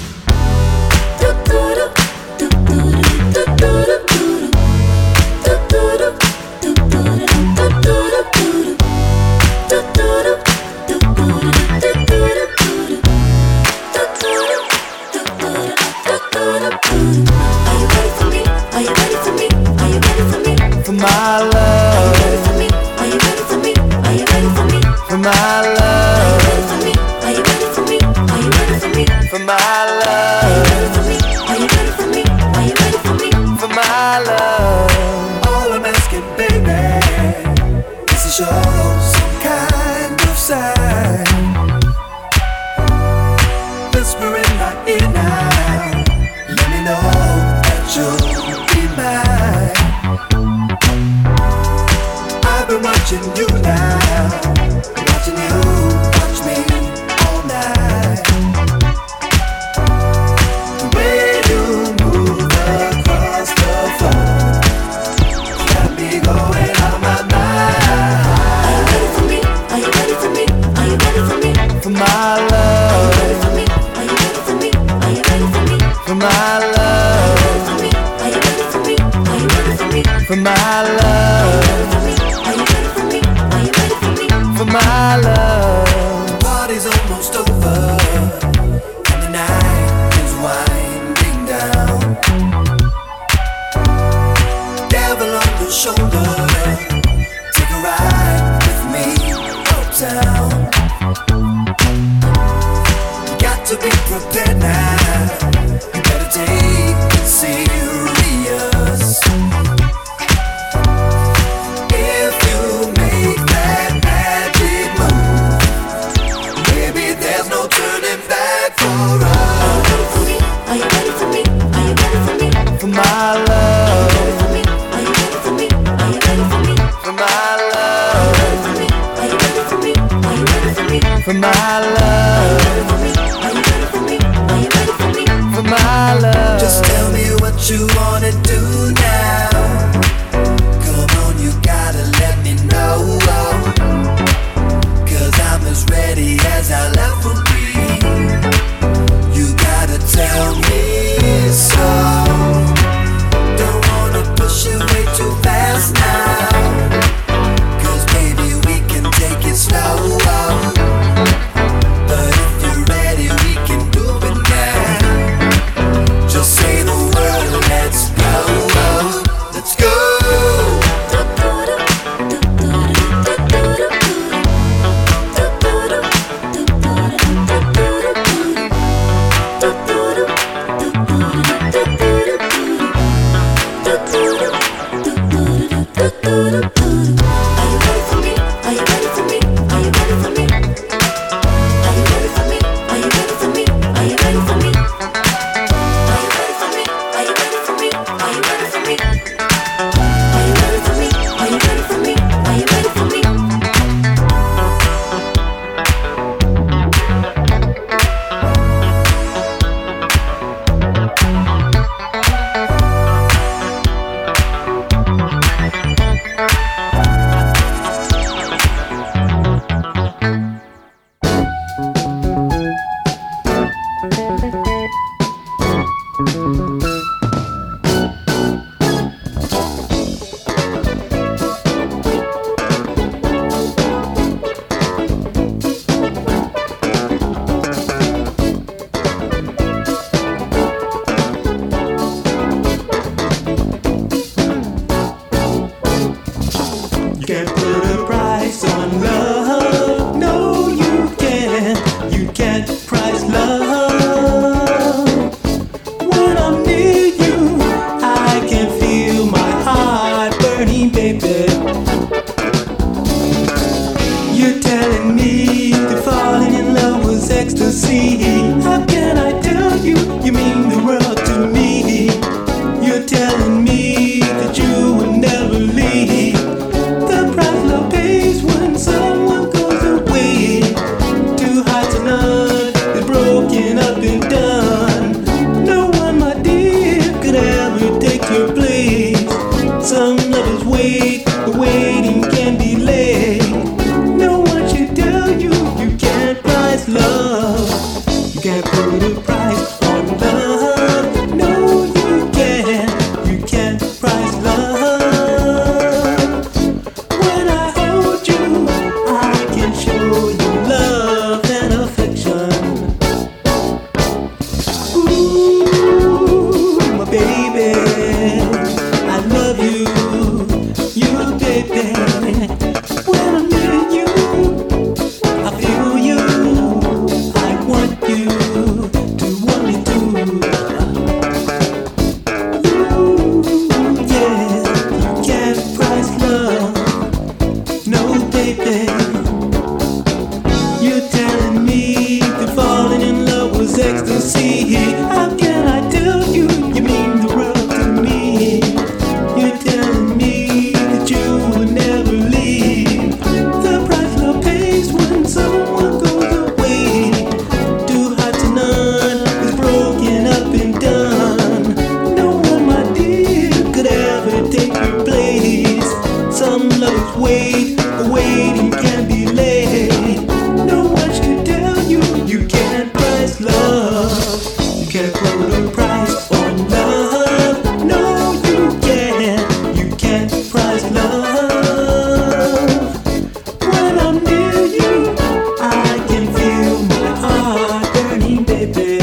For my love, are you ready for me? Are you ready for me? For my love, are you ready for me? Are you ready for me? For my love, are you ready for me? Are you ready for me? For my love, all I'm asking, baby, is to show some kind of sign. Whisper in my ear now, let me know that you'll be mine. I've been watching you now, watching you watch me all night. The way you move across the floor got me going out of my mind. Are you ready for me? Are you ready for me? Are you ready for me? For my love. Are you ready for me? Are you ready for me? Are you ready for me? For my love. Are you ready for me? Are you ready for me? For my love. For my love, party's almost over, and the night is winding down. Devil on your shoulder, take a ride with me uptown. You got to be prepared now. You better take it serious. If you make that magic move, maybe there's no turning back for us. Are you ready for me? Are you ready for me? For my love. Are you ready for me? Are you ready for me? For my love. Are you ready for me? Are you ready for me? For my love. Are you ready for me? Are you ready for me? For my love. Just tell me what you wanna do now. Come on, you gotta let me know. 'Cause I'm as ready as I'll ever be. You gotta tell me so. Don't wanna push you way too fast now. 'Cause baby, we can take it slow. But if you're ready, we can do it now. Just say the word, let's go. I love you, baby. When I'm near you, I feel you. I want you to want me too. Yeah, you can't price love. No, baby. You're telling me that falling in love was ecstasy. How can I tell you? You mean the world to me. You're telling me that you will never leave. The price love pays when someone goes away. Too hot to none is broken up and done. No one, my dear, could ever take your place. Some lovers wait, but waiting can be late. No one should tell you you can't price love. You can't put a price on love. No, you can't. You can't price love. When I'm near you, I can feel my heart burning, baby.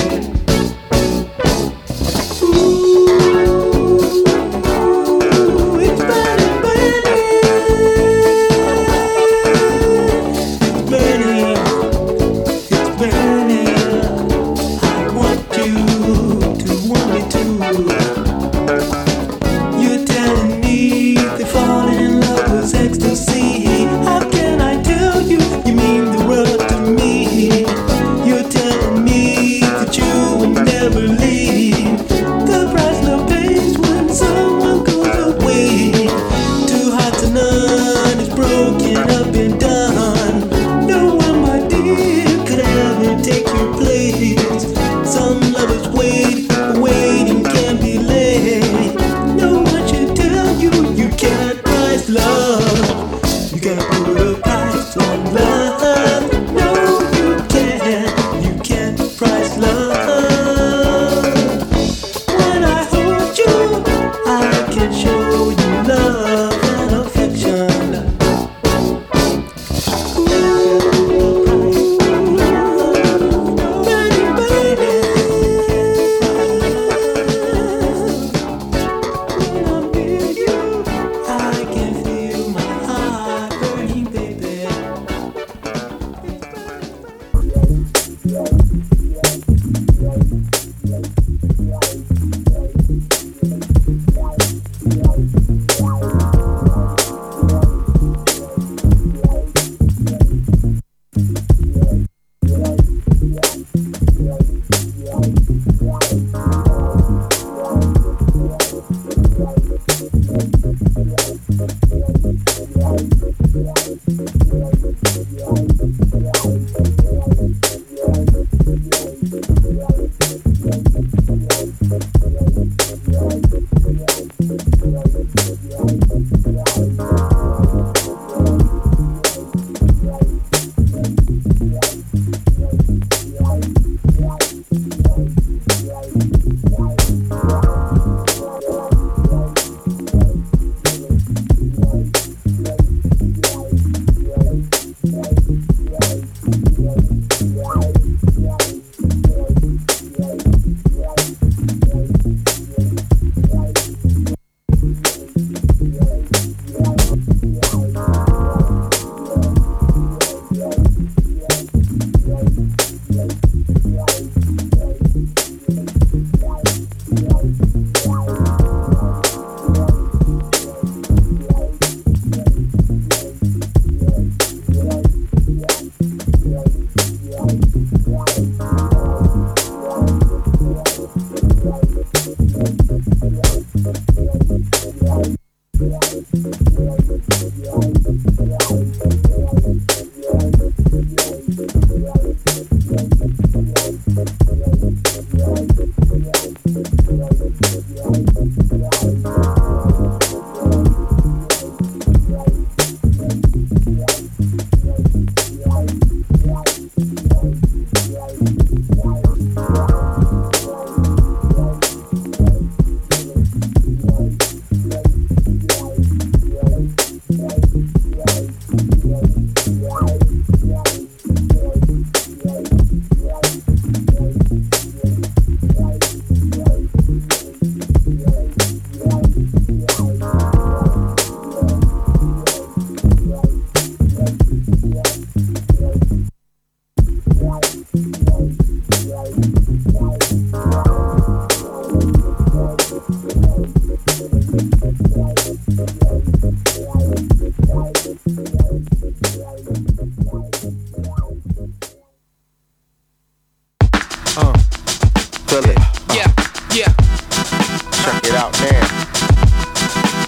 Ooh, it's burning, burning. It's burning. It's burning. I want you to want me too. You're telling me that falling in love was ecstasy. How can I tell you? You mean the world to me. You're telling me that you will never leave. The price love pays when someone goes away. Too hot to none is broken up and done. No one, my dear, could ever take your place. Some lovers wait, but waiting can be late. No one should tell you you can't price love. You can't put a price on love. No, you can't. You can't price love. When I hold you, I can show you love and affection. I can feel my heart burning, baby.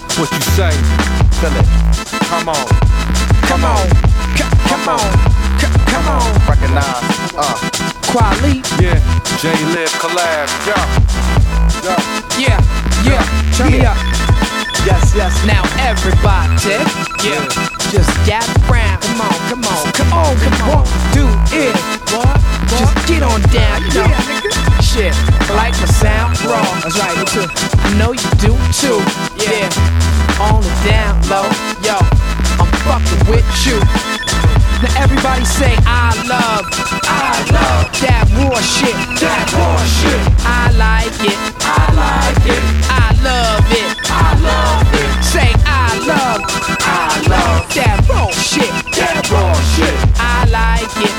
What you say? Feel it. Come on. Come on. Come on. Come on. Recognize. Quali. Yeah. J-Lib collab. Yeah. Turn me up. Yes. Now everybody, yeah, just gather round. Come on, do it, boy. Just get on down, you know. Shit, like my sound raw. That's right, me too. I know you do too. Yeah, on the down low, yo, I'm fucking with you. Now everybody say I love that raw shit. I like it. I love it. Say I love that raw shit. I like it.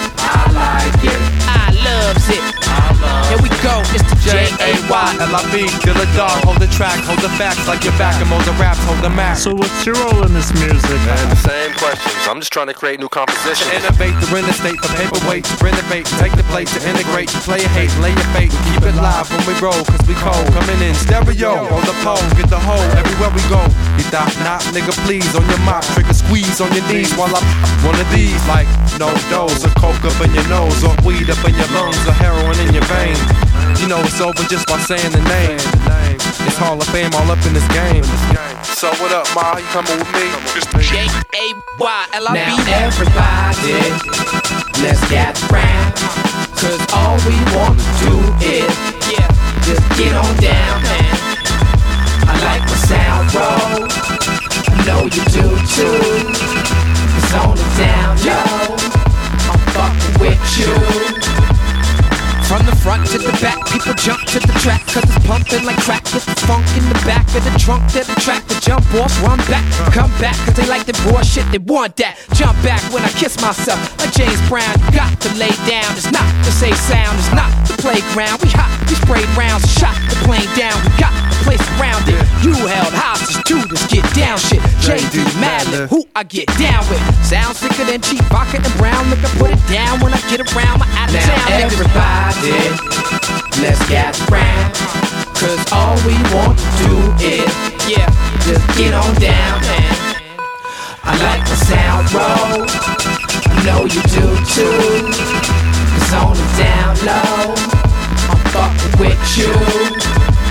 I loves it. Here we go, Mr. J-A-Y-L-I-B, Dilla Dog, hold the track, hold the facts like your back, and mold the raps, hold the map. So what's your role in this music? The same questions. I'm just trying to create new compositions. To innovate, to renovate, for paperweight, to renovate, take the plate, to integrate, to play your hate, lay your fate, and keep it live when we roll, cause we cold. Coming in stereo, hold the pole, get the hole, everywhere we go. Get that knot, nigga, please, on your mop, trigger squeeze on your knees while I'm one of these, like no dose, or coke up in your nose, or weed up in your lungs, or heroin in your veins. You know it's over just by saying the name. It's Hall of Fame all up in this game. So what up, Ma? You coming with me? J-A-Y-L-I-B. Now everybody, let's get round. Cause all we wanna do is, just get on down, man. I like my sound roll. I know you do too. It's on the down low. I'm fucking with you. From the front to the back, people jump to the track, cause it's pumping like crack. Get the funk in the back of the trunk to the track. The jump off, run back, come back, cause they like the raw shit, they want that. Jump back when I kiss myself, like James Brown. You got to lay down, it's not the safe sound, it's not the playground. We hot, we sprayed rounds, shot the plane down. We got the place around it. You held hostage to this get down shit. JD Madlib, who I get down with. Sound sicker than cheap vodka and brown liquor. Put it down when I get around my out of town. Now everybody, let's get round. Cause all we want to do is, just get on down, man. I like the sound roll. I know you do too. Cause on the down low, I'm fucking with you.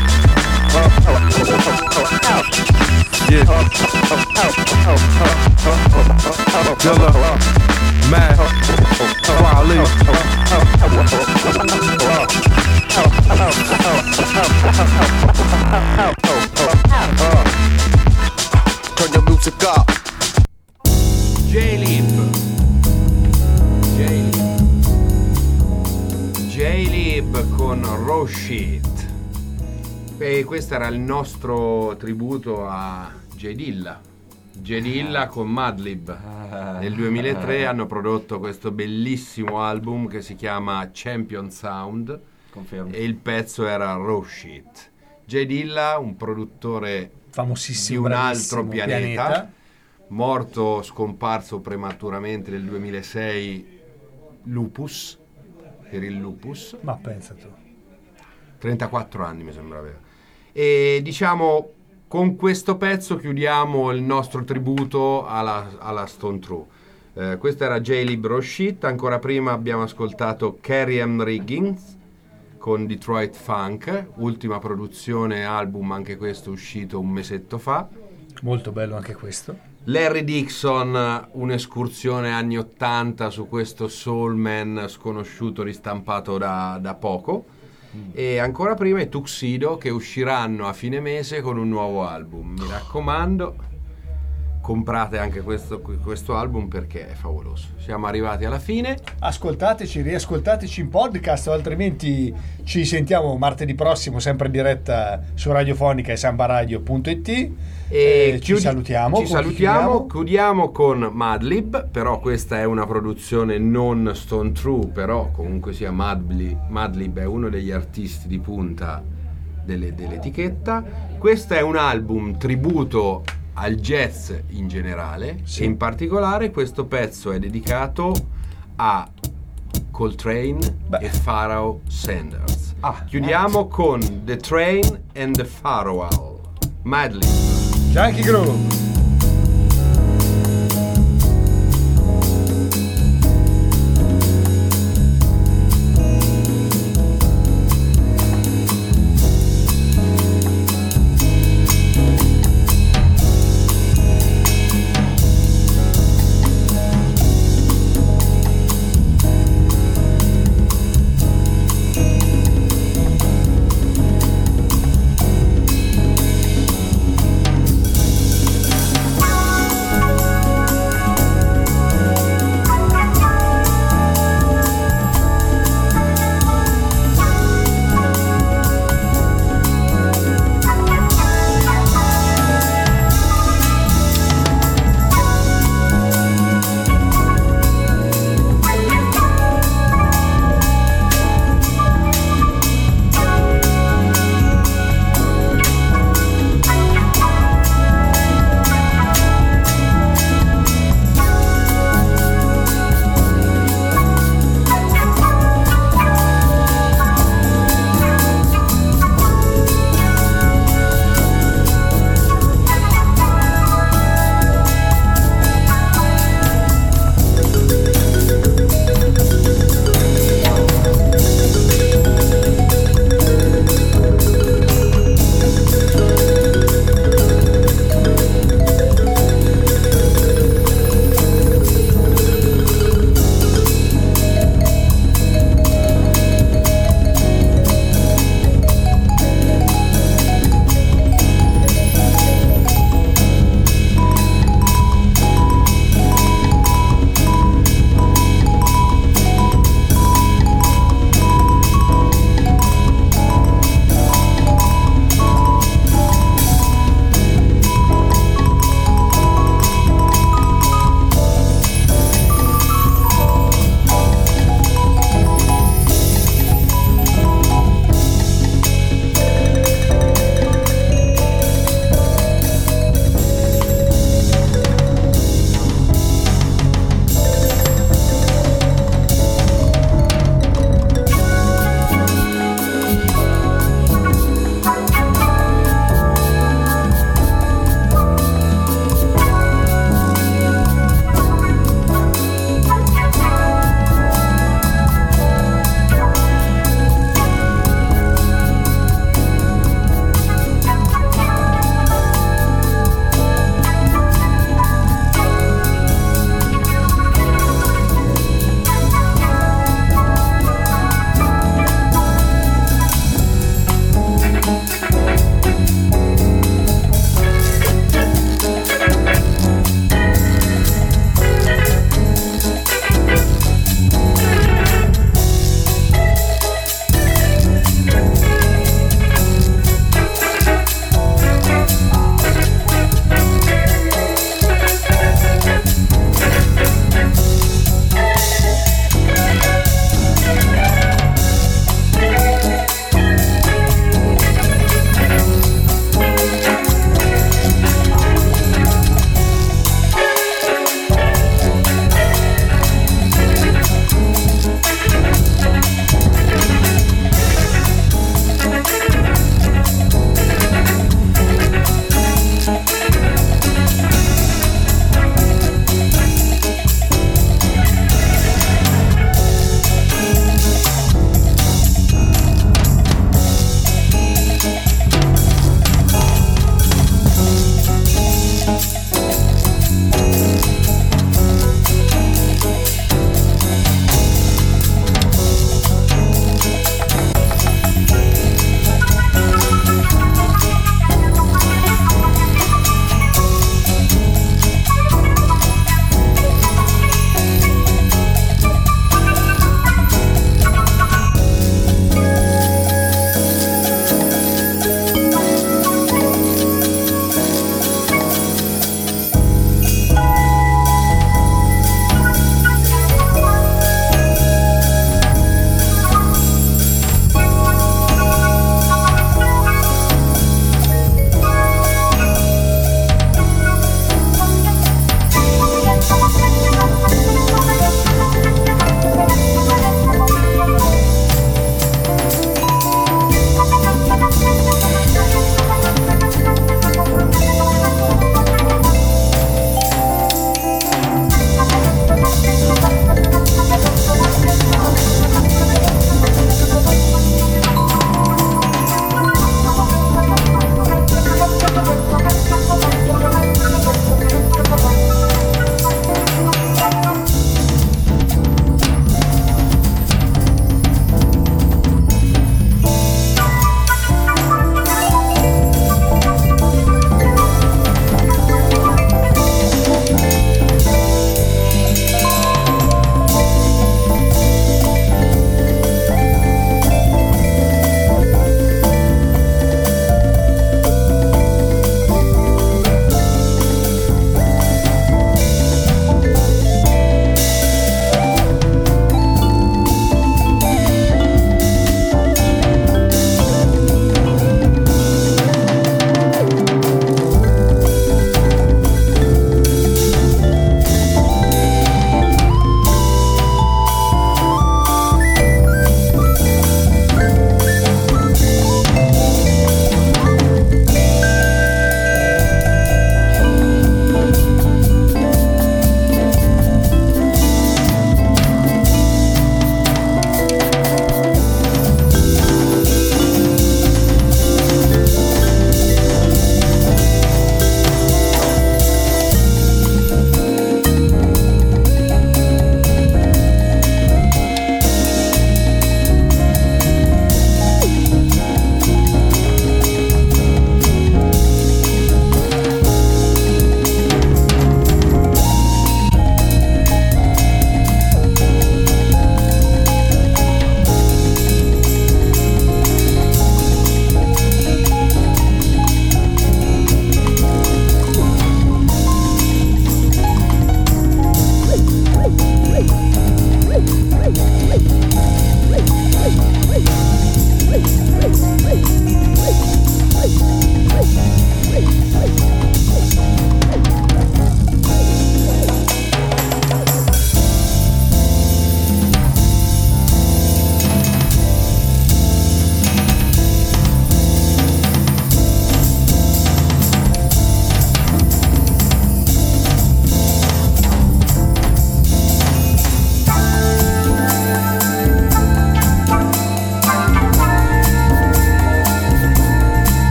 Dilla, Matt, Quali. Turn your music up. J-Lib con Roshit. E questo era il nostro tributo a J Dilla con Madlib. Nel 2003 hanno prodotto questo bellissimo album che si chiama Champion Sound. Confermo. E il pezzo era Roshit. J Dilla, un produttore famosissimo di un altro pianeta, morto, scomparso prematuramente nel 2006, lupus, per il lupus. Ma pensa tu. 34 anni mi sembra aveva. E diciamo, con questo pezzo chiudiamo il nostro tributo alla Stone True. Questo era J-Lib Roshit. Ancora prima abbiamo ascoltato Carrie M. Riggins con Detroit Funk, ultima produzione, album anche questo uscito un mesetto fa. Molto bello anche questo. Larry Dixon, un'escursione anni 80 su questo soulman sconosciuto ristampato da poco. E ancora prima i Tuxedo, che usciranno a fine mese con un nuovo album. Mi raccomando, comprate anche questo album perché è favoloso. Siamo arrivati alla fine. Ascoltateci, riascoltateci in podcast, o altrimenti ci sentiamo martedì prossimo sempre in diretta su Radiofonica e sambaradio.it. E ci salutiamo. Chiudiamo con Madlib, però questa è una produzione non Stone True, però comunque sia Madlib è uno degli artisti di punta dell'etichetta. Questo è un album tributo al jazz in generale, e in particolare questo pezzo è dedicato a Coltrane e Pharoah Sanders. Chiudiamo con The Train and the Pharaoh. Madlib. Junkie Groove.